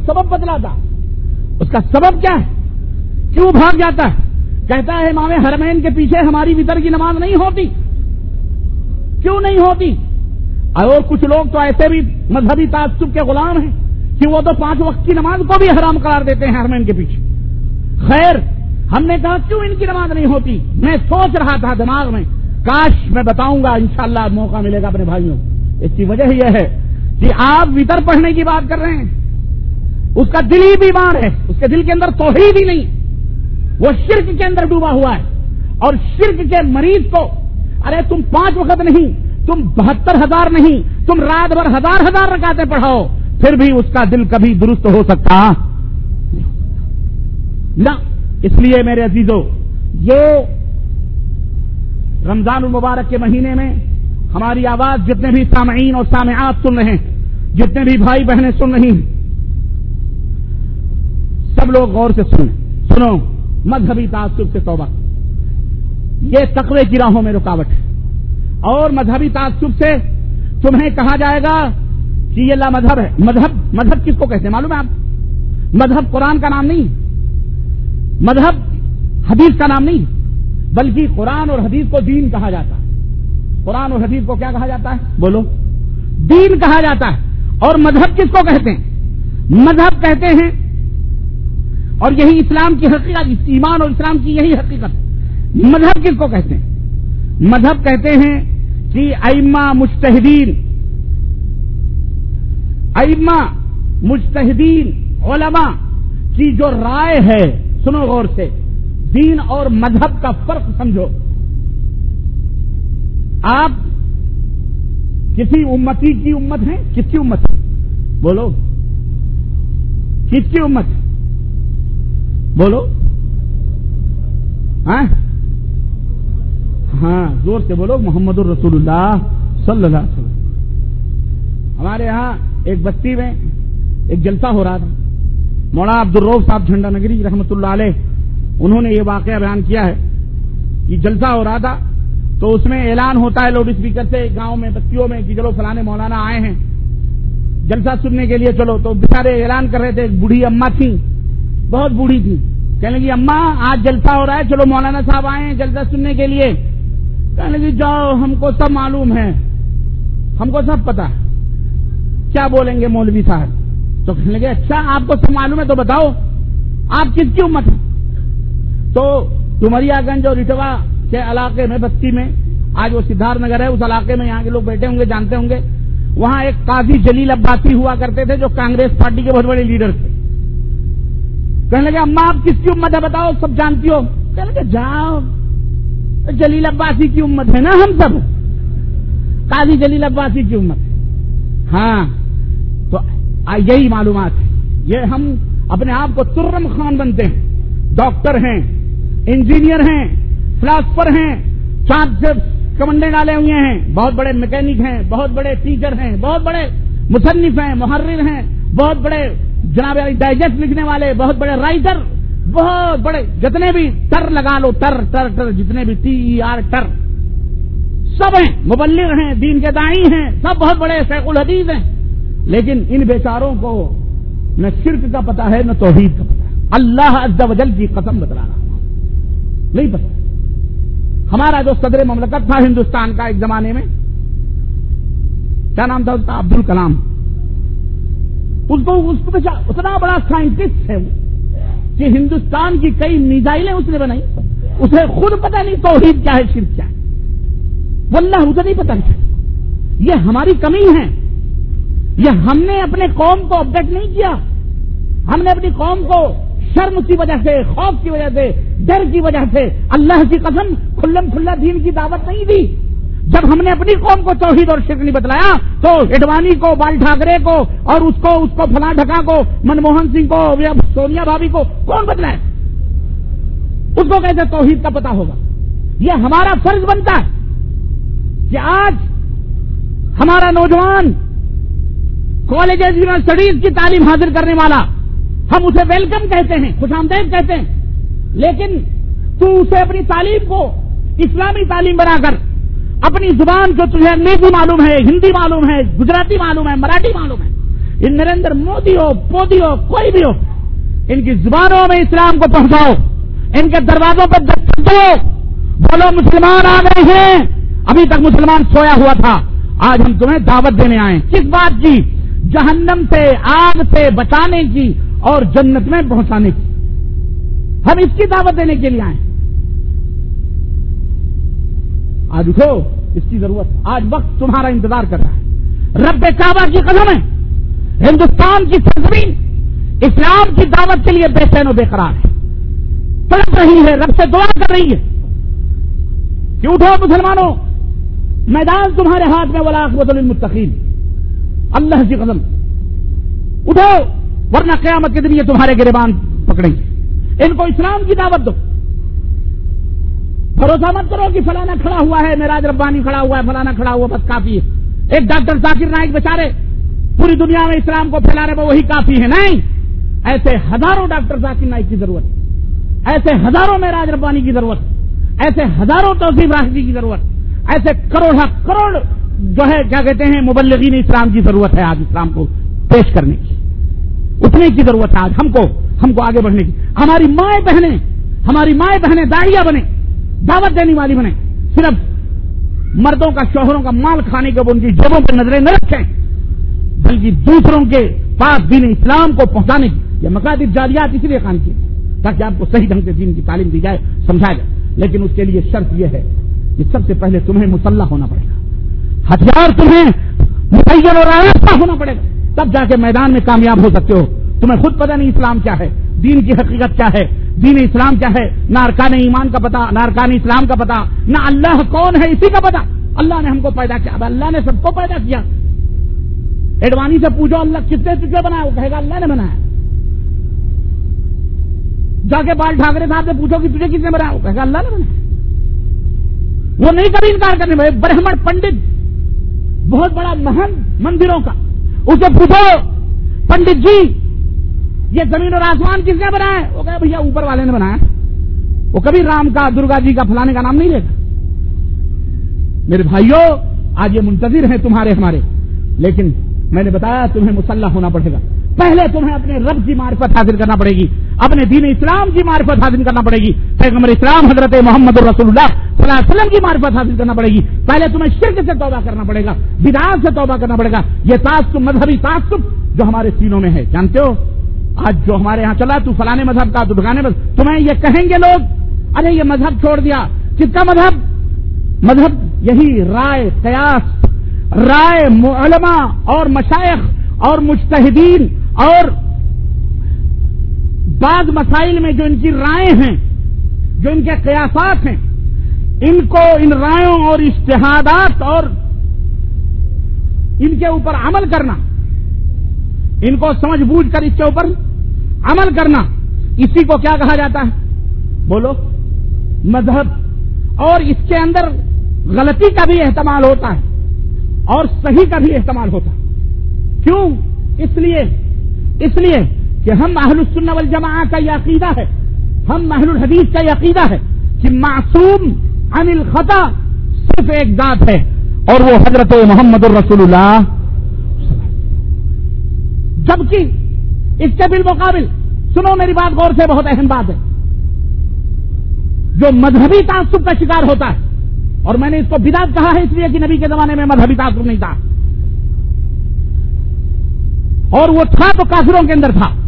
Speaker 1: سبب کیا ہے؟ کیوں بھاگ جاتا ہے؟ کہتا ہے امام حرمین کے پیچھے ہماری وتر کی نماز نہیں ہوتی. کیوں نہیں ہوتی؟ اور کچھ لوگ تو ایسے بھی مذہبی تعصب کے غلام ہیں کہ وہ تو 5 وقت کی نماز کو بھی حرام قرار دیتے ہیں حرمین کے پیچھے. خیر, ہم نے کہا کیوں ان کی نماز نہیں ہوتی؟ میں سوچ رہا تھا دماغ میں, کاش میں بتاؤں گا, انشاءاللہ موقع ملے گا اپنے بھائیوں. اس کی وجہ یہ ہے کہ آپ وتر پڑھنے کی بات کر رہے ہیں, اس کا دل ہی بیمار ہے, اس کے دل کے اندر توحید ہی نہیں, وہ شرک کے اندر ڈوبا ہوا ہے. اور شرک کے مریض کو ارے تم 5 وقت نہیں, تم 72,000 نہیں, تم رات بھر 1000 رکعتیں پڑھاؤ, پھر بھی اس کا دل کبھی درست ہو سکتا نہ. اس لیے میرے عزیزو, یہ رمضان المبارک کے مہینے میں ہماری آواز جتنے بھی سامعین اور سامعات سن رہے ہیں, جتنے بھی بھائی بہنیں سن رہی ہیں, سب لوگ غور سے سنو. مذہبی تعصب سے توبہ, یہ تقوی کی راہوں میں رکاوٹ ہے. اور مذہبی تعصب سے تمہیں کہا جائے گا کہ یہ لا مذہب ہے. مذہب کس کو کہتے ہیں معلوم ہے آپ؟ مذہب قرآن کا نام نہیں, مذہب حدیث کا نام نہیں, بلکہ قرآن اور حدیث کو دین کہا جاتا ہے. قرآن اور حدیث کو کیا کہا جاتا ہے؟ بولو, دین کہا جاتا ہے. اور مذہب کس کو کہتے ہیں؟ مذہب کہتے ہیں, اور یہی اسلام کی حقیقت, ایمان اور اسلام کی یہی حقیقت. مذہب کس کو کہتے ہیں؟ مذہب کہتے ہیں کہ ائمہ مجتہدین علماء کی جو رائے ہے, سنو غور سے, دین اور مذہب کا فرق سمجھو. آپ کسی امتی کی امت ہیں؟ کس کی امت ہے؟ بولو, کس کی امت ہے؟ بولو. ہاں زور سے بولو, محمد الرسول اللہ صلی اللہ علیہ وسلم. ہمارے یہاں ایک بستی میں ایک جلسہ ہو رہا تھا. مولانا عبدالرؤف صاحب جھنڈا نگری رحمۃ اللہ علیہ, انہوں نے یہ واقعہ بیان کیا ہے کہ جلسہ ہو رہا تھا تو اس میں اعلان ہوتا ہے لاؤڈ اسپیکر سے گاؤں میں, بستیوں میں, کہ چلو فلانے مولانا آئے ہیں جلسہ سننے کے لیے, چلو. تو بیچارے اعلان کر رہے تھے, ایک بوڑھی اماں تھی, بہت بوڑھی تھی, کہنے لگی اماں آج جلسہ ہو رہا ہے, چلو مولانا صاحب آئے ہیں جلسہ سننے کے لیے. کہنے لگی جاؤ, ہم کو سب معلوم ہے, ہم کو سب پتا ہے, کیا بولیں گے مولوی صاحب. تو کہنے لگے اچھا آپ کو سب معلوم ہے تو بتاؤ آپ کس کی امت ہیں. تو ڈومریا گنج اور اٹوا کے علاقے میں, بستی میں, آج وہ سدھارتھ نگر ہے, اس علاقے میں یہاں کے لوگ بیٹھے ہوں گے, جانتے ہوں گے, وہاں ایک قاضی جلیل عباسی ہوا کرتے تھے جو کانگریس پارٹی کے بہت بڑے لیڈر تھے. کہنے لگے اماں آپ کس کی امت ہے بتاؤ, سب جانتی ہو. کہنے لگے جاؤ, جلیل عباسی کی امت ہے نا ہم سب, قاضی جلیل عباسی کی امت ہے. ہاں تو یہی معلومات ہے. یہ ہم اپنے آپ کو ترم خان بنتے ہیں, ڈاکٹر ہیں, انجینئر ہیں, فلاسفر ہیں, چاند سے کمنڈے ڈالے ہوئے ہیں, بہت بڑے میکینک ہیں, بہت بڑے ٹیچر ہیں, بہت بڑے مصنف ہیں, محرر ہیں, بہت بڑے جناب ڈائجسٹ لکھنے والے, بہت بڑے رائٹر, بہت بڑے, جتنے بھی ٹر لگا لو, ٹر جتنے بھی TER ٹر, سب ہیں, مبلغ ہیں, دین کے داعی ہیں, سب بہت بڑے شیخ الحدیث ہیں. لیکن ان بیچاروں کو نہ شرک کا پتہ ہے نہ توحید کا پتہ ہے. اللہ عز و جل کی قسم بتلا رہا ہوں, نہیں پتہ. ہمارا جو صدر مملکت تھا ہندوستان کا ایک زمانے میں, کیا نام تھا اس کا؟ عبد الکلام. اس کو اتنا بڑا سائنٹسٹ ہے کہ ہندوستان کی کئی میزائلیں اس نے بنائی, اسے خود پتہ نہیں توحید کیا ہے, شرک کیا ہے, واللہ اسے نہیں پتہ. یہ ہماری کمی ہے, یہ ہم نے اپنے قوم کو اپڈیٹ نہیں کیا. ہم نے اپنی قوم کو شرم کی وجہ سے, خوف کی وجہ سے, ڈر کی وجہ سے اللہ کی قسم کھلم کھلا دین کی دعوت نہیں دی. جب ہم نے اپنی قوم کو توحید اور شرک نہیں بتلایا تو اڈوانی کو, بال ٹھاکرے کو, اور اس کو فلاں ڈھکا کو, منموہن سنگھ کو یا سونیا بھابھی کو کون بتلائے؟ اس کو کیسے توحید کا پتہ ہوگا؟ یہ ہمارا فرض بنتا ہے کہ آج ہمارا نوجوان کالجز یونیورسٹیز کی تعلیم حاصل کرنے والا، ہم اسے ویلکم کہتے ہیں، خوش آمدید کہتے ہیں، لیکن تو اسے اپنی تعلیم کو اسلامی تعلیم بنا کر اپنی زبان جو تجھے انگریزی معلوم ہے، ہندی معلوم ہے، گجراتی معلوم ہے، مراٹھی معلوم ہے، ان نریندر مودی ہو، مودی ہو، کوئی بھی ہو، ان کی زبانوں میں اسلام کو پہنچاؤ، ان کے دروازوں پر دستک دو، بولو مسلمان آ گئے ہیں۔ ابھی تک مسلمان سویا ہوا تھا، آج ہم تمہیں دعوت دینے آئے، کس بات کی؟ جہنم سے، آگ سے بچانے کی اور جنت میں پہنچانے کی، ہم اس کی دعوت دینے کے لیے آئے۔ آج اٹھو، اس کی ضرورت، آج وقت تمہارا انتظار کر رہا ہے۔ رب کعبہ کی قسم ہے، ہندوستان کی سرزمین اسلام کی دعوت کے لیے بے چین و بے قرار ہے، تڑپ رہی ہے، رب سے دعا کر رہی ہے کہ اٹھو مسلمانوں، میدان تمہارے ہاتھ میں، والعاقبۃ للمتقین، اللہ کی قسم اٹھو، ورنہ قیامت کے دن یہ تمہارے گریبان پکڑیں گے۔ ان کو اسلام کی دعوت دو، بھروسہ مت کرو کہ فلانا کھڑا ہوا ہے، معراج ربانی کھڑا ہوا ہے، فلانا کھڑا ہوا، بس کافی ہے۔ ایک ڈاکٹر ذاکر نائک بیچارے پوری دنیا میں اسلام کو پھیلانے پر وہی کافی ہے، نہیں، ایسے ہزاروں ڈاکٹر ذاکر نائک کی ضرورت، ایسے ہزاروں معراج ربانی کی ضرورت، ایسے ہزاروں توصیف راشدی کی ضرورت، ایسے کروڑ جو ہے کیا کہتے ہیں مبلغین اسلام کی ضرورت ہے آج اسلام کو پیش کرنے کی، اٹھنے کی ضرورت ہے آج ہم کو آگے بڑھنے کی۔ ہماری مائیں بہنیں داعیہ بنے، دعوت دینے والی بنے، صرف مردوں کا شوہروں کا مال کھانے کے ان کی جیبوں پر نظریں نہ رکھیں، بلکہ دوسروں کے پاس دین اسلام کو پہنچانے کی۔ یہ مقاصد جاریات اس لیے قائم کیے تاکہ آپ کو صحیح ڈھنگ سے دین کی تعلیم دی جائے، سمجھایا جائے، لیکن اس کے لیے شرط یہ ہے کہ سب سے پہلے تمہیں مسلح ہونا پڑے گا، ہتھیار تمہیں متعین اور آراستہ ہونا پڑے گا، تب جا کے میدان میں کامیاب ہو سکتے ہو۔ تمہیں خود پتہ نہیں اسلام کیا ہے، دین کی حقیقت کیا ہے، دین اسلام کیا ہے، نہ ارکان ایمان کا پتہ، نہ ارکان اسلام کا پتہ، نہ اللہ کون ہے اسی کا پتہ۔ اللہ نے ہم کو پیدا کیا، اللہ نے سب کو پیدا کیا۔ ایڈوانی سے پوچھو اللہ کس نے تجھے بنایا، وہ کہے گا اللہ نے بنایا۔ جا کے بال ٹھاکرے صاحب سے پوچھو کہ تجھے کس نے بنایا، وہ کہے گا اللہ نے بنایا۔ وہ نہیں کبھی انکار کرنے والے۔ برہمن پنڈت بہت بڑا مہنت مندروں کا، اسے پوچھو پنڈت جی یہ زمین اور آسمان کس نے بنایا ہے، وہ کہے بھیا اوپر والے نے بنایا۔ وہ کبھی رام کا، درگا جی کا، فلانے کا نام نہیں لیتا۔ میرے بھائیوں آج یہ منتظر ہیں تمہارے ہمارے، لیکن میں نے بتایا تمہیں مسلح ہونا پڑے گا۔ پہلے تمہیں اپنے رب کی معرفت حاصل کرنا پڑے گی، اپنے دین اسلام کی معرفت حاصل کرنا پڑے گی، پیغمبر اسلام حضرت محمد رسول اللہ صلی اللہ علیہ وسلم کی معرفت حاصل کرنا پڑے گی۔ پہلے تمہیں شرک سے توبہ کرنا پڑے گا، بدعات سے توبہ کرنا پڑے گا۔ یہ تعصب، مذہبی تعصب جو ہمارے سینوں میں ہے، جانتے ہو آج جو ہمارے ہاں چلا، تو فلانے مذہب کا، تو ڈھکانے مذہب، تمہیں یہ کہیں گے لوگ ارے یہ مذہب چھوڑ دیا۔ کس کا مذہب؟ مذہب یہی رائے قیاس، رائے علماء اور مشائخ اور مجتہدین اور بعض مسائل میں جو ان کی رائے ہیں، جو ان کے قیاسات ہیں، ان کو ان رائوں اور اجتہادات اور ان کے اوپر عمل کرنا، ان کو سمجھ بوجھ کر اس کے اوپر عمل کرنا، اسی کو کیا کہا جاتا ہے؟ بولو مذہب۔ اور اس کے اندر غلطی کا بھی احتمال ہوتا ہے اور صحیح کا بھی احتمال ہوتا ہے۔ کیوں؟ اس لیے کہ ہم اہل السنہ والجماعہ کا یہ عقیدہ ہے، ہم اہل الحدیث کا یہ عقیدہ ہے کہ معصوم عن الخطا صرف ایک ذات ہے اور وہ حضرت محمد الرسول اللہ۔ جبکہ اس کے بالمقابل سنو میری بات غور سے، بہت اہم بات ہے، جو مذہبی تعصب کا شکار ہوتا ہے، اور میں نے اس کو بدعت کہا ہے اس لیے کہ نبی کے زمانے میں مذہبی تعصب نہیں تھا، اور وہ تھا تو کافروں کے اندر تھا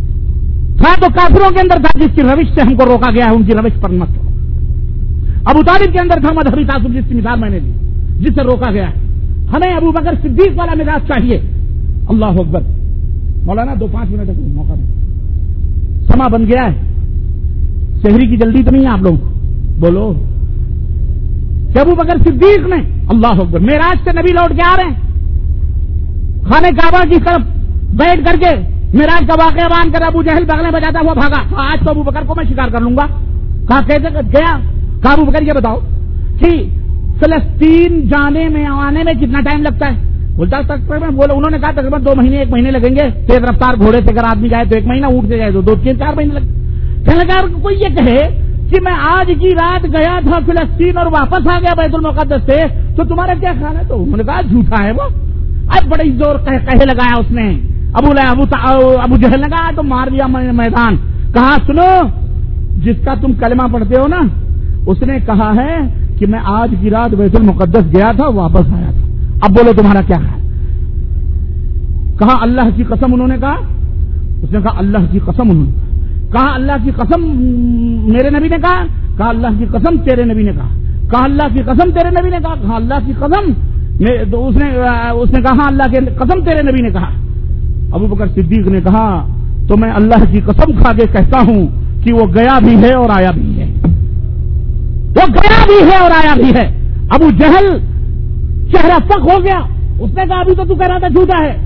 Speaker 1: جس کی روش سے ہم کو روکا گیا ہے، ان کی روش پر مت چلو۔ ابو طالب کے اندر تھا مذہبی تعصب، جس کی مثال میں نے دی، جس سے روکا گیا ہے۔ ہمیں ابو بکر صدیق والا مزاج چاہیے۔ اللہ اکبر۔ مولانا 2-5 منٹ تک موقع دیں، سما بن گیا ہے، شہری کی جلدی تو نہیں ہے آپ لوگ، بولو کہ ابو بکر صدیق نے، اللہ اکبر، معراج سے نبی لوٹ کے آ رہے ہیں، خانے کعبہ کی طرف بیٹھ کر کے معراج کا واقعہ بیان کر ابو جہل بغلیں بجاتا ہوا بھاگا۔ آج تو ابو بکر کو میں شکار کر لوں گا، کہا کیسے گیا؟ کہا ابو بکر یہ بتاؤ کہ فلسطین جانے میں آنے میں کتنا ٹائم لگتا ہے؟ بولتا تقریباً انہوں نے کہا تقریباً 2 مہینے 1 مہینے لگیں گے، تیز رفتار گھوڑے سے اگر آدمی جائے تو 1 مہینہ، اونٹ سے جائے تو 2-3-4 مہینے لگیں گے۔ کہنے لگا کوئی یہ کہے کہ میں آج کی رات گیا تھا فلسطین اور واپس آ گیا بیت المقدس سے، تو تمہارا کیا خیال ہے؟ تو انہوں نے کہا جھوٹا ہے وہ۔ اب بڑے زور کہے لگایا اس نے، ابو جہل نے کہا تو مار دیا میدان۔ کہا سنو، جس کا تم کلمہ پڑھتے ہو نا، اس نے کہا ہے کہ میں آج کی رات بیت المقدس گیا تھا واپس آیا تھا، اب بولو تمہارا کیا خیال؟ کہا اللہ کی قسم، انہوں نے کہا، اس نے کہا اللہ کی قسم، انہوں نے کہا اللہ کی قسم میرے نبی نے کہا اللہ کی قسم تیرے نبی نے کہا اللہ کی قسم تیرے نبی نے کہا اللہ کی قسم، اس نے کہا اللہ کی قسم تیرے نبی نے کہا۔ ابو بکر صدیق نے کہا تو میں اللہ کی قسم کھا کے کہتا ہوں کہ وہ گیا بھی ہے اور آیا بھی ہے، وہ گیا بھی ہے اور آیا بھی ہے۔ ابو جہل چہرہ فق ہو گیا، اس نے کہا ابھی تو کہہ رہا تھا جھوٹا ہے۔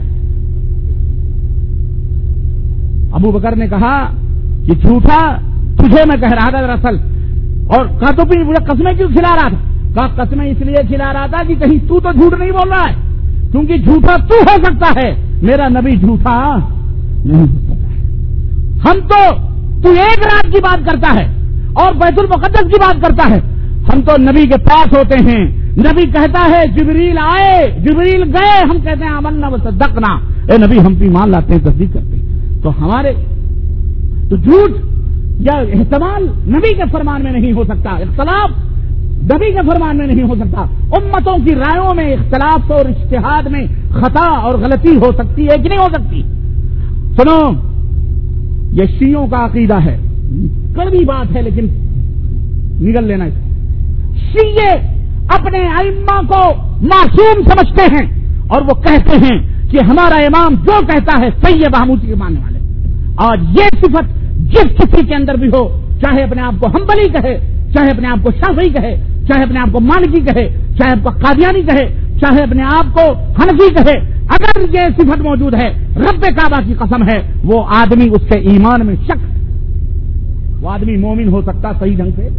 Speaker 1: ابو بکر نے کہا کہ جھوٹا تجھے میں کہہ رہا تھا دراصل، اور کہا تو پھر مجھے قسمیں کیوں کھلا رہا تھا؟ کہا قسمیں اس لیے کھلا رہا تھا کہ کہیں تو جھوٹ نہیں بول رہا ہے، کیونکہ جھوٹا تو ہو سکتا ہے، میرا نبی جھوٹا نہیں ہو سکتا ہے۔ ہم تو ایک رات کی بات کرتا ہے اور بیت المقدس کی بات کرتا ہے، ہم تو نبی کے پاس ہوتے ہیں، نبی کہتا ہے جبریل آئے، جبریل گئے، ہم کہتے ہیں آمنا وصدقنا، اے نبی ہم ایمان لاتے ہیں، تصدیق کرتے ہیں۔ تو ہمارے تو جھوٹ یا احتمال نبی کے فرمان میں نہیں ہو سکتا، اختلاف نبی کے فرمان میں نہیں ہو سکتا۔ امتوں کی رائےوں میں اختلاف اور اجتہاد میں خطا اور غلطی ہو سکتی ہے کہ نہیں ہو سکتی؟ سنو، یہ شیعوں کا عقیدہ ہے، کڑوی بات ہے لیکن نگل لینا اس۔ شیعے اپنے ائمہ کو معصوم سمجھتے ہیں اور وہ کہتے ہیں کہ ہمارا امام جو کہتا ہے صحیح ہے، ہم اسی کے ماننے والے۔ آج یہ صفت جس کسی کے اندر بھی ہو، چاہے اپنے آپ کو حنبلی کہے، چاہے اپنے آپ کو شافعی کہے، چاہے اپنے آپ کو مالکی کہے، چاہے آپ کو قادیانی کہے، چاہے اپنے آپ کو حنفی کہے، اگر یہ صفت موجود ہے، رب کعبہ کی قسم ہے، وہ آدمی اس کے ایمان میں شک، وہ آدمی مومن ہو سکتا صحیح ڈھنگ سے۔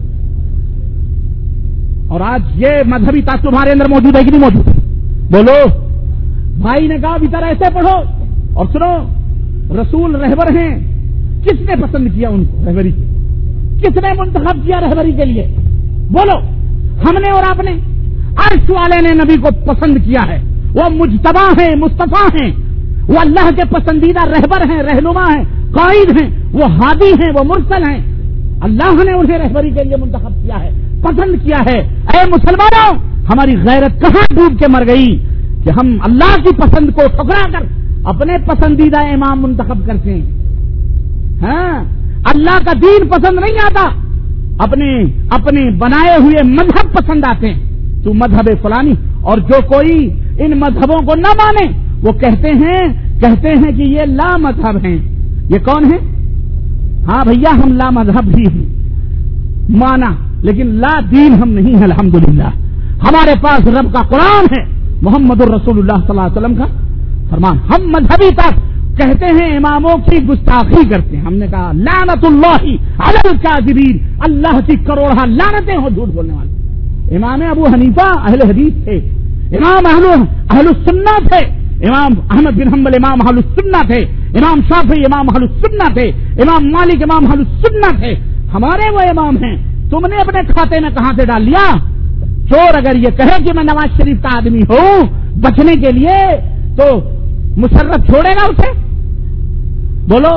Speaker 1: اور آج یہ مذہبی تعصب تمہارے اندر موجود ہے کہ نہیں موجود ہے؟ بولو۔ بھائی نے کہا بھیتر ایسے پڑھو اور سنو، رسول رہبر ہیں، کس نے پسند کیا ان کو رہبری کی؟ کس نے منتخب کیا رہبری کے لیے؟ بولو، ہم نے اور آپ نے؟ عرش والے نے نبی کو پسند کیا ہے، وہ مجتبی ہیں، مصطفیٰ ہیں، وہ اللہ کے پسندیدہ رہبر ہیں، رہنما ہیں، قائد ہیں، وہ ہادی ہیں، وہ مرسل ہیں۔ اللہ نے انہیں رہبری کے لیے منتخب کیا ہے، پسند کیا ہے۔ اے مسلمانوں، ہماری غیرت کہاں ڈوب کے مر گئی کہ ہم اللہ کی پسند کو ٹھکرا کر اپنے پسندیدہ امام منتخب کرتے ہیں۔ ہاں، اللہ کا دین پسند نہیں آتا، اپنے بنائے ہوئے مذہب پسند آتے ہیں۔ تو مذہب فلانی، اور جو کوئی ان مذہبوں کو نہ مانے وہ کہتے ہیں کہ یہ لا مذہب ہیں۔ یہ کون ہے؟ ہاں بھیا، ہم لا مذہب بھی ہیں، مانا، لیکن لا دین ہم نہیں ہیں۔ الحمدللہ ہمارے پاس رب کا قرآن ہے، محمد الرسول اللہ صلی اللہ علیہ وسلم کا فرمان۔ ہم مذہبی تک کہتے ہیں اماموں کی گستاخی کرتے ہیں۔ ہم نے کہا لعنت اللہ علی الکاذبین، اللہ کی کروڑہ لعنتیں ہو جھوٹ بولنے والے۔ امام ابو حنیفہ اہل حدیث تھے، امام اہل السنہ تھے، امام احمد بن حنبل امام اہل السنہ تھے، امام شافعی امام اہل السنہ تھے، امام مالک امام اہل السنہ تھے۔ ہمارے وہ امام ہیں، تم نے اپنے کھاتے میں کہاں سے ڈال لیا؟ چور اگر یہ کہے کہ میں نواز شریف کا آدمی ہوں بچنے کے لیے، تو مشرف چھوڑے گا اسے؟ بولو،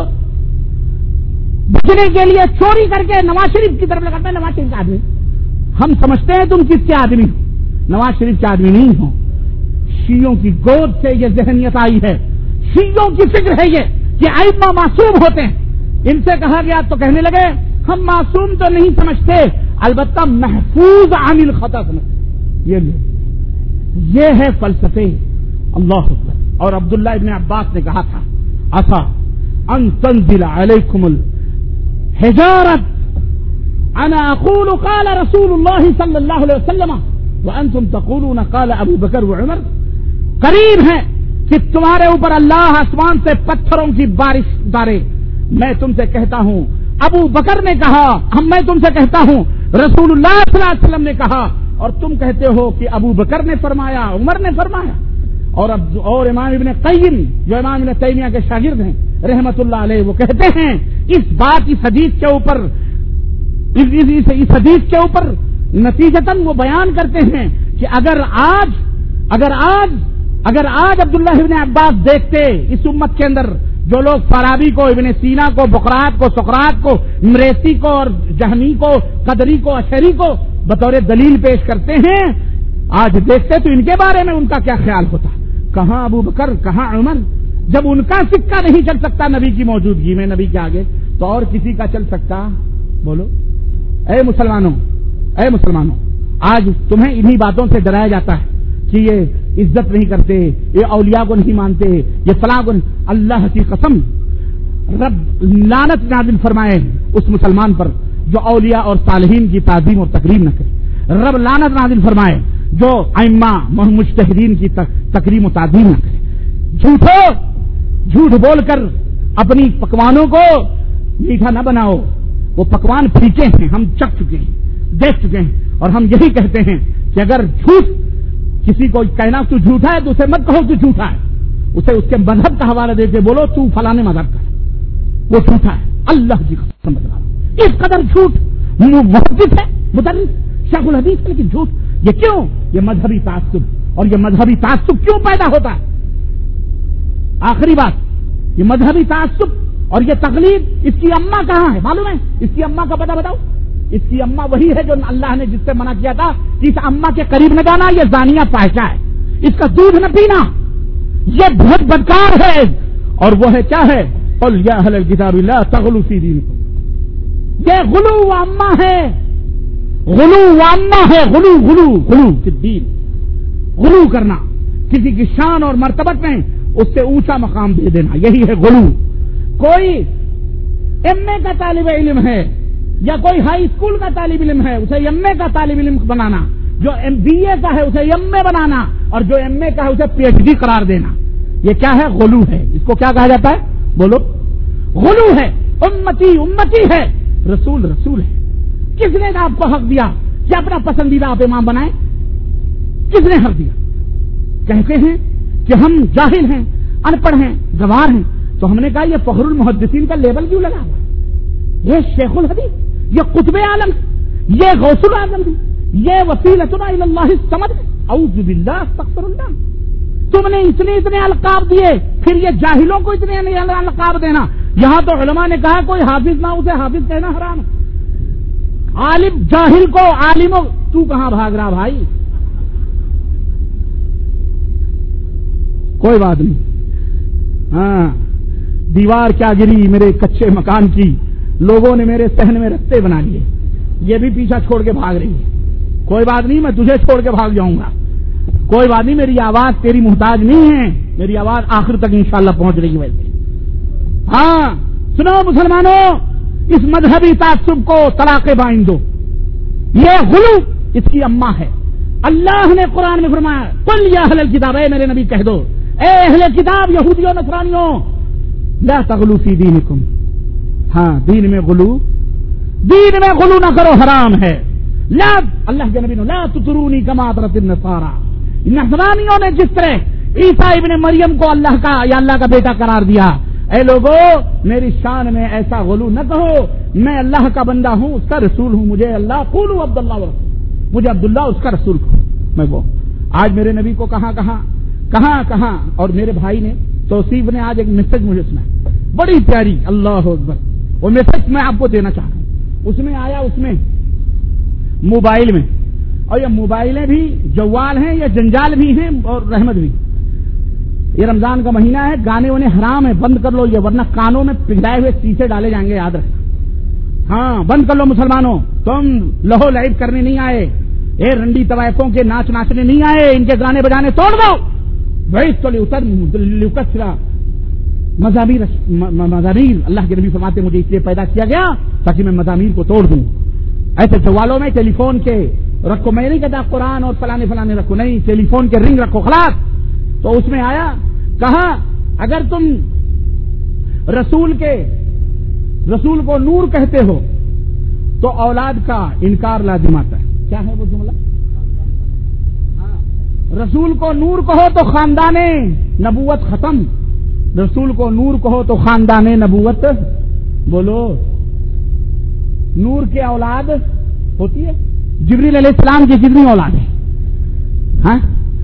Speaker 1: بچنے کے لیے چوری کر کے نواز شریف کی طرف لگاتا ہے نواز شریف کا آدمی۔ ہم سمجھتے ہیں تم کس کے آدمی ہو، نواز شریف کے آدمی نہیں ہو۔ شیعوں کی گود سے یہ ذہنیت آئی ہے، شیعوں کی فکر ہے یہ کہ ائمہ معصوم ہوتے ہیں۔ ان سے کہا گیا تو کہنے لگے ہم معصوم تو نہیں سمجھتے، البتہ محفوظ عن الخطا سمجھتے۔ یہ ہے فلسفے۔ اللہ اکبر۔ اور عبداللہ ابن عباس نے کہا تھا عسى ان تنزل علیکم الحجارۃ انا اقول قال رسول اللہ صلی اللہ علیہ وسلم وانتم تقولون قال ابو بکر وعمر، قریب ہے کہ تمہارے اوپر اللہ آسمان سے پتھروں کی بارش اتارے۔ میں تم سے کہتا ہوں ابو بکر نے کہا، میں تم سے کہتا ہوں رسول اللہ صلی اللہ علیہ وسلم نے کہا اور تم کہتے ہو کہ ابو بکر نے فرمایا، عمر نے فرمایا، اور امام ابن قیم جو امام ابن تیمیہ کے شاگرد ہیں رحمت اللہ علیہ، وہ کہتے ہیں اس بات اس حدیث کے اوپر اس حدیث کے اوپر نتیجتاً وہ بیان کرتے ہیں کہ اگر آج عبداللہ ابن عباس دیکھتے اس امت کے اندر جو لوگ فارابی کو، ابن سینا کو، بقرات کو، سقراط کو، مریسی کو اور جہمی کو، قدری کو، اشعری کو بطور دلیل پیش کرتے ہیں، آج دیکھتے تو ان کے بارے میں ان کا کیا خیال ہوتا؟ کہاں ابو بکر، کہاں عمر؟ جب ان کا سکہ نہیں چل سکتا نبی کی موجودگی میں، نبی کے آگے، تو اور کسی کا چل سکتا؟ بولو اے مسلمانوں، آج تمہیں انہی باتوں سے ڈرایا جاتا ہے کہ یہ عزت نہیں کرتے، یہ اولیاء کو نہیں مانتے، یہ فلاں کو نہیں۔ اللہ کی قسم، رب لعنت نازل فرمائے اس مسلمان پر جو اولیاء اور صالحین کی تعظیم اور تکریم نہ کرے، رب لعنت نازل فرمائے جو ائمہ مجتہدین کی تکریم و تعظیم نہ کرے۔ جھوٹ بول کر اپنی پکوانوں کو میٹھا نہ بناؤ، وہ پکوان پھیکے ہیں، ہم چکھ چکے ہیں، دیکھ چکے ہیں، اور ہم یہی کہتے ہیں کہ اگر جھوٹ کسی کو کہنا تو جھوٹا ہے تو اسے مت کہو تو جھوٹا ہے، اسے اس کے مذہب کا حوالہ دے کے بولو تو فلاں مذہب کا ہے، وہ جھوٹا ہے۔ اللہ کی قسم بتا رہا ہوں، اس قدر جھوٹ محدث ہے، مدرس شیخ الحدیث، لیکن جھوٹ یہ کیوں؟ یہ مذہبی تعصب، اور یہ مذہبی تعصب کیوں پیدا ہوتا ہے؟ آخری بات، یہ مذہبی تعصب اور یہ تقلید، اس کی اماں کہاں ہے معلوم ہے؟ اس کی اماں کا پتہ بتاؤ؟ اس کی اماں وہی ہے جو اللہ نے جس سے منع کیا تھا کہ اس اماں کے قریب نہ جانا، یہ زانیہ فاحشہ ہے، اس کا دودھ نہ پینا، یہ بہت بدکار ہے، اور وہ ہے کیا ہے؟ قل یا اہل الکتاب لا تغلوا فی دینکم، یہ غلو و اماں ہے، غلو و اماں ہے، غلو فی الدین، غلو کرنا، کسی کی شان اور مرتبت میں اس سے اونچا مقام دے دینا، یہی ہے غلو۔ کوئی ایم اے کا طالب علم ہے یا کوئی ہائی اسکول کا طالب علم ہے، اسے ایم اے کا طالب علم بنانا، جو بی اے کا ہے اسے ایم اے بنانا، اور جو ایم اے کا ہے اسے پی ایچ ڈی قرار دینا، یہ کیا ہے؟ غلو ہے۔ اس کو کیا کہا جاتا ہے؟ بولو، غلو ہے۔ امتی ہے، رسول ہے۔ کس نے آپ کو حق دیا کہ اپنا پسندیدہ آپ امام بنائیں؟ کس نے حق دیا؟ کہتے ہیں کہ ہم جاہل ہیں، ان پڑھ ہیں، گوار ہیں، تو ہم نے کہا یہ فخر المحدثین کا لیبل کیوں لگا ہوا؟ یہ شیخ الحدیث، یہ قطب عالم، یہ غوث العظم ہے، یہ وسیلتنا الی اللہ الصمد ہے، اعوذ باللہ استغفر اللہ۔ تم نے اتنے القاب دیے، پھر یہ جاہلوں کو اتنے القاب دینا؟ یہاں تو علماء نے کہا کوئی حافظ نہ اسے حافظ کہنا حرام ہے۔ عالم جاہل کو عالم، تو کہاں بھاگ رہا بھائی؟ کوئی بات نہیں، ہاں دیوار کیا گری میرے کچے مکان کی، لوگوں نے میرے صحن میں رستے بنا لیے، یہ بھی پیچھا چھوڑ کے بھاگ رہی ہے۔ کوئی بات نہیں، میں تجھے چھوڑ کے بھاگ جاؤں گا، کوئی بات نہیں، میری آواز تیری محتاج نہیں ہے، میری آواز آخر تک انشاءاللہ پہنچ رہی ہے ویسے۔ ہاں سنو مسلمانوں، اس مذہبی تعصب کو طلاق بائن دو، یہ غلو اس کی اماں ہے۔ اللہ نے قرآن میں فرمایا قل یا اہل الکتاب، اے میرے نبی کہہ دو، اے اہل کتاب یہودیوں نصرانیوں، لا تغلو فی دینکم، ہاں دین میں غلو نہ کرو، حرام ہے۔ لا، اللہ کے نبی نے لا تطرونی کما اطرت النصارى، نصرانیوں نے جس طرح عیسیٰ ابن مریم کو اللہ کا بیٹا قرار دیا، اے لوگو میری شان میں ایسا غلو نہ کہو، میں اللہ کا بندہ ہوں، اس کا رسول ہوں، مجھے اللہ قولوا عبداللہ ورسول، مجھے عبداللہ اس کا رسول کہو، میں وہ آج میرے نبی کو کہاں، اور میرے بھائی نے توصیف نے آج ایک میسج مجھے سنا بڑی پیاری، اللہ اکبر، وہ میسج میں آپ کو دینا چاہ رہا ہوں۔ اس میں آیا، اس میں موبائل میں، اور یہ موبائلیں بھی جوال ہیں، یہ جنجال بھی ہیں اور رحمت بھی۔ یہ رمضان کا مہینہ ہے، گانے وانے حرام ہے، بند کر لو یہ، ورنہ کانوں میں پگھلائے ہوئے شیشے ڈالے جائیں گے، یاد رکھنا۔ ہاں بند کر لو مسلمانوں، تم لہو لعب کرنے نہیں آئے، یہ رنڈی طوائفوں کے ناچنے نہیں آئے، ان کے گانے بجانے توڑ دو بھائی، تو مضامیر اللہ کے نبی فرماتے مجھے اس لیے پیدا کیا گیا تاکہ میں مضامیر کو توڑ دوں۔ ایسے سوالوں میں ٹیلی فون کے رکھو، میں نہیں کہتا قرآن اور فلانے رکھو، نہیں، ٹیلی فون کے رنگ رکھو خلاص۔ تو اس میں آیا، کہا اگر تم رسول کو نور کہتے ہو تو اولاد کا انکار لازم آتا ہے. کیا ہے وہ جملہ؟ رسول کو نور کہو تو خاندان نبوت ختم. رسول کو نور کہو تو خاندان نبوت بولو. نور کی اولاد ہوتی ہے. جبریل علیہ السلام کی کتنی اولاد ہے؟ ہاں؟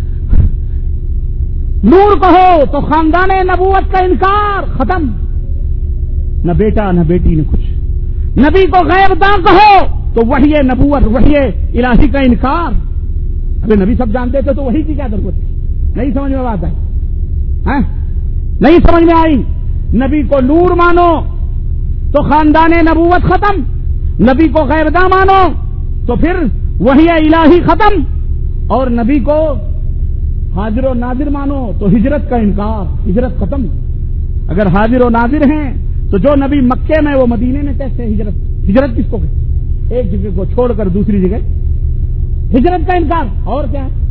Speaker 1: نور کہو تو خاندان نبوت کا انکار ختم. نہ بیٹا نہ بیٹی نہ کچھ. نبی کو غیب داں کہو تو وحی نبوت وحی الہی کا انکار. ابھی نبی سب جانتے تھے تو وحی کی کیا ضرورت ہے؟ نہیں سمجھ میں بات ہے؟ نہیں سمجھ میں آئی؟ نبی کو نور مانو تو خاندان نبوت ختم. نبی کو غیب داں مانو تو پھر وحی الہی ختم. اور نبی کو حاضر و ناظر مانو تو ہجرت کا انکار. ہجرت ختم. اگر حاضر و ناظر ہیں تو جو نبی مکے میں وہ مدینے میں کیسے ہجرت؟ ہجرت کس کو کہتے؟ ایک جگہ کو چھوڑ کر دوسری جگہ ہجرت کا انکار. اور کیا ہے؟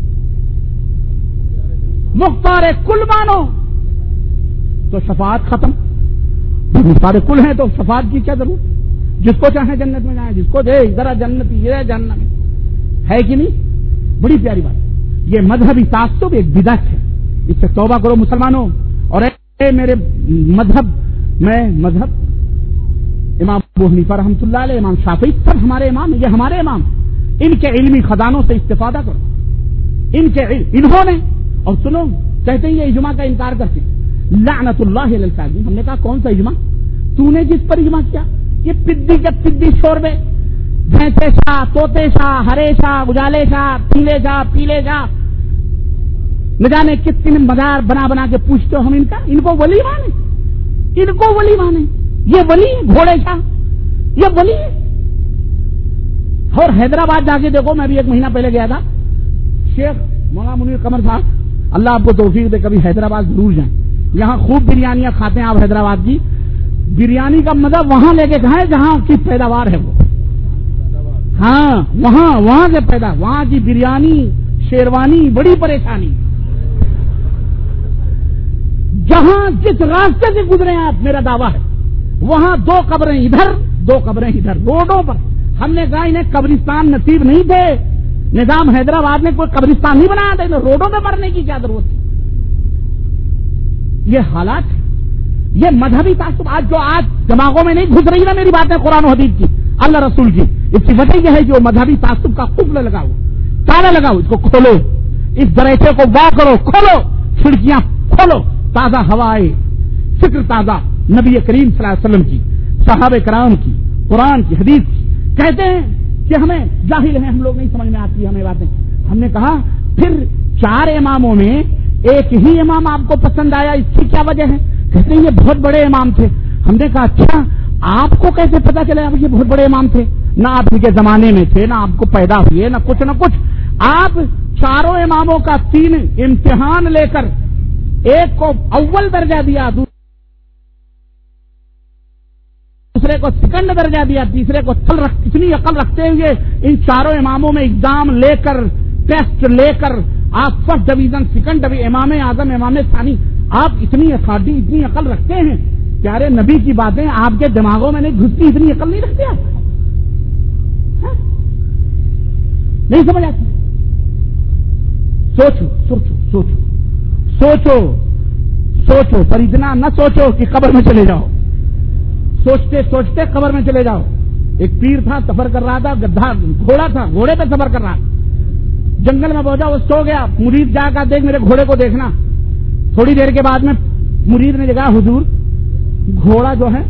Speaker 1: مختار کل مانو تو شفاعت ختم. مختار کل ہیں تو شفاعت کی کیا ضرورت؟ جس کو چاہے جنت میں جائیں, جس کو دے ذرا جنت یہ جہنم ہے کہ نہیں؟ بڑی پیاری بات. یہ مذہبی تعصب ایک بدعت ہے, اس سے توبہ کرو مسلمانوں. اور اے میرے مذہب امام ابو حنیفہ رحمۃ اللہ علیہ, امام شافعی, سب ہمارے امام, یہ ہمارے امام, ان کے علمی خزانوں سے استفادہ کرو. انہوں نے, اور سنو, کہتے ہیں یہ اجماع کا انکار کرتے ہیں. لعنت اللہ علی الکاذبین. ہم نے کہا کون سا اجماع؟ تو نے جس پر اجماع کیا, یہ پدی کے پدی شوربے, بھینسے شاہ, طوطے شاہ, ہرے شاہ, اجالے شاہ, پیلے شاہ, نہ جانے کتنے مزار بنا بنا کے پوچھتے ہو. ہم ان کو ولی مانے, یہ ولی ہے. گھوڑے شاہ یہ ولی ہے. اور حیدرآباد جا کے دیکھو, میں بھی 1 مہینہ پہلے گیا تھا. شیخ مولانا منیر قمر صاحب, اللہ آپ کو توفیق دے, کبھی حیدرآباد ضرور جائیں. یہاں خوب بریانیاں کھاتے ہیں آپ حیدرآباد کی. بریانی کا مطلب وہاں لے کے کھائیں جہاں کی پیداوار ہے وہ. ہاں وہاں سے پیدا, وہاں کی بریانی شیروانی بڑی پریشانی. جہاں جس راستے سے گزرے ہیں آپ, میرا دعویٰ ہے وہاں 2 قبریں ادھر 2 قبریں ادھر, روڈوں پر. ہم نے کہا انہیں قبرستان نصیب نہیں تھے, نظام حیدرآباد نے کوئی قبرستان نہیں بنایا تھا, روڈوں پہ مرنے کی کیا ضرورت تھی؟ یہ حالات, یہ مذہبی تعصب آج دماغوں میں نہیں گھس رہی نا میری باتیں قرآن و حدیث کی, اللہ رسول کی. اس کی وجہ یہ ہے جو مذہبی تعصب کا قفل لگاؤ, تالا لگاؤ, اس کو کھولو, اس دریچے کو وا کرو, کھولو کھڑکیاں, کھولو, تازہ ہوا آئے, فکر تازہ نبی کریم صلی اللہ علیہ وسلم کی, صحابہ کرام کی, قرآن کی, حدیث کی. کہتے ہیں کہ ہمیں جاہل ہیں, ہم لوگ نہیں سمجھ میں آتی ہمیں باتیں. ہم نے کہا پھر 4 اماموں میں ایک ہی امام آپ کو پسند آیا, اس کی کیا وجہ ہے؟ کہتے ہیں یہ بہت بڑے امام تھے. ہم نے کہا اچھا, آپ کو کیسے پتا چلا یہ بہت بڑے امام تھے؟ نہ آپ کے زمانے میں تھے, نہ آپ کو پیدا ہوئے, نہ کچھ. آپ 4 اماموں کا 3 امتحان لے کر ایک کو اول درجہ دیا, دوسرے کو سیکنڈ درجہ دیا, تیسرے کو اتنی عقل رکھتے ہوئے ان 4 اماموں میں ایگزام لے کر, ٹیسٹ لے کر آپ first division, second division, Imam Azam, امام ثانی, آپ اتنی عقل رکھتے ہیں. پیارے نبی کی باتیں آپ کے دماغوں میں نہیں گھستی, اتنی عقل نہیں رکھتے آپ, نہیں سمجھ آتی. سوچو پر اتنا نہ سوچو کہ قبر میں چلے جاؤ. سوچتے قبر میں چلے جاؤ. ایک پیر تھا, سفر کر رہا تھا, گدھا گھوڑا تھا, گھوڑے پہ سفر کر رہا, جنگل میں پہنچا, وہ سو گیا. مرید جا کر دیکھ میرے گھوڑے کو دیکھنا. تھوڑی دیر کے بعد میں مرید نے کہا حضور گھوڑا جو ہے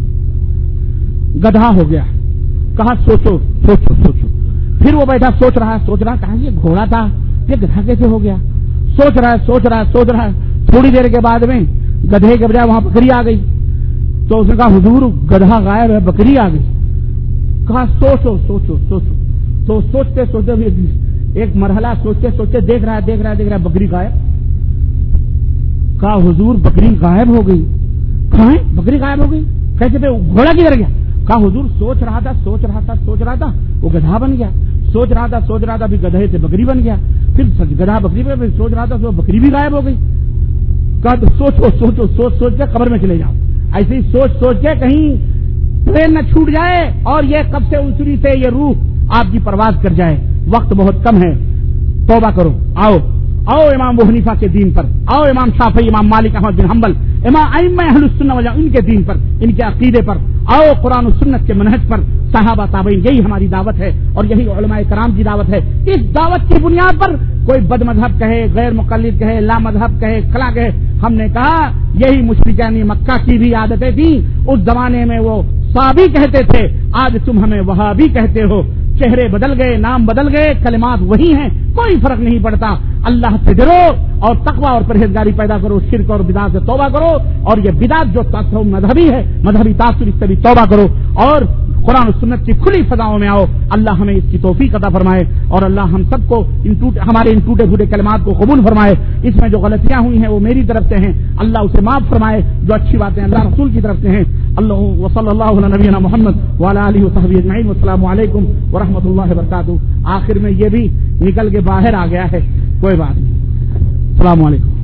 Speaker 1: گدھا ہو گیا. کہا سوچو. پھر وہ بیٹھا سوچ رہا, کہا یہ گھوڑا تھا, یہ گدھا کیسے ہو گیا؟ سوچ رہا ہے. تھوڑی دیر کے بعد میں گدھے کے بجائے وہاں بکری آ گئی. تو اس نے کہا حضور گدھا غائب ہے, بکری آ گئی. کہا سوچو. تو سوچتے ایک مرحلہ سوچتے دیکھ رہا ہے بکری غائب. کہا حضور بکری غائب ہو گئی. کہاں ہے بکری غائب ہو گئی؟ کیسے پہ گھوڑا کدھر گیا؟ کہا حضور سوچ رہا تھا وہ گدھا بن گیا. سوچ رہا تھا بھی گدھے سے بکری بن گیا. پھر گدھا بکری پہ سوچ رہا تھا تو بکری بھی غائب ہو گئی. کہا تو سوچ کے قبر میں چلے جاؤ. ایسے ہی سوچ کے کہیں ٹرین نہ چھوٹ جائے اور یہ قبض عنصری سے یہ روح آپ کی پرواز کر جائے. وقت بہت کم ہے, توبہ کرو. آؤ امام ابو حنیفہ کے دین پر, آؤ امام شافعی, امام مالک, احمد بن حنبل, امام ائمہ اہل السنہ والجماعہ ان کے دین پر, ان کے عقیدے پر آؤ, قرآن و سنت کے منہج پر, صحابہ تابعین. یہی ہماری دعوت ہے اور یہی علماء کرام کی دعوت ہے. اس دعوت کی بنیاد پر کوئی بد مذہب کہے, غیر مقلد کہے, لا مذہب کہے, کھلا کہے, ہم نے کہا یہی مشرکین مکہ کی بھی عادتیں تھیں. اس زمانے میں وہ صحابی کہتے تھے, آج تم ہمیں وہابی کہتے ہو. چہرے بدل گئے, نام بدل گئے, کلمات وہی ہیں, کوئی فرق نہیں پڑتا. اللہ سے ڈرو اور تقوی اور پرہیزگاری پیدا کرو, شرک اور بدعت سے توبہ کرو, اور یہ بدعت جو مذہبی ہے, مذہبی تعصب, اس سے بھی توبہ کرو اور قرآن و سنت کی کھلی فضاؤں میں آؤ. اللہ ہمیں اس کی توفیق عطا فرمائے اور اللہ ہم سب کو ہمارے ان ٹوٹے پھوٹے کلمات کو قبول فرمائے. اس میں جو غلطیاں ہوئی ہیں وہ میری طرف سے ہیں, اللہ اسے معاف فرمائے. جو اچھی باتیں اللہ رسول کی طرف سے ہیں. اللہ وصلی اللہ علی نبینا محمد وعلی آلہ وصحبہ اجمعین. والسلام علیکم ورحمۃ اللہ وبرکاتہ. آخر میں یہ بھی نکل کے باہر آ گیا ہے, کوئی بات نہیں. السلام علیکم.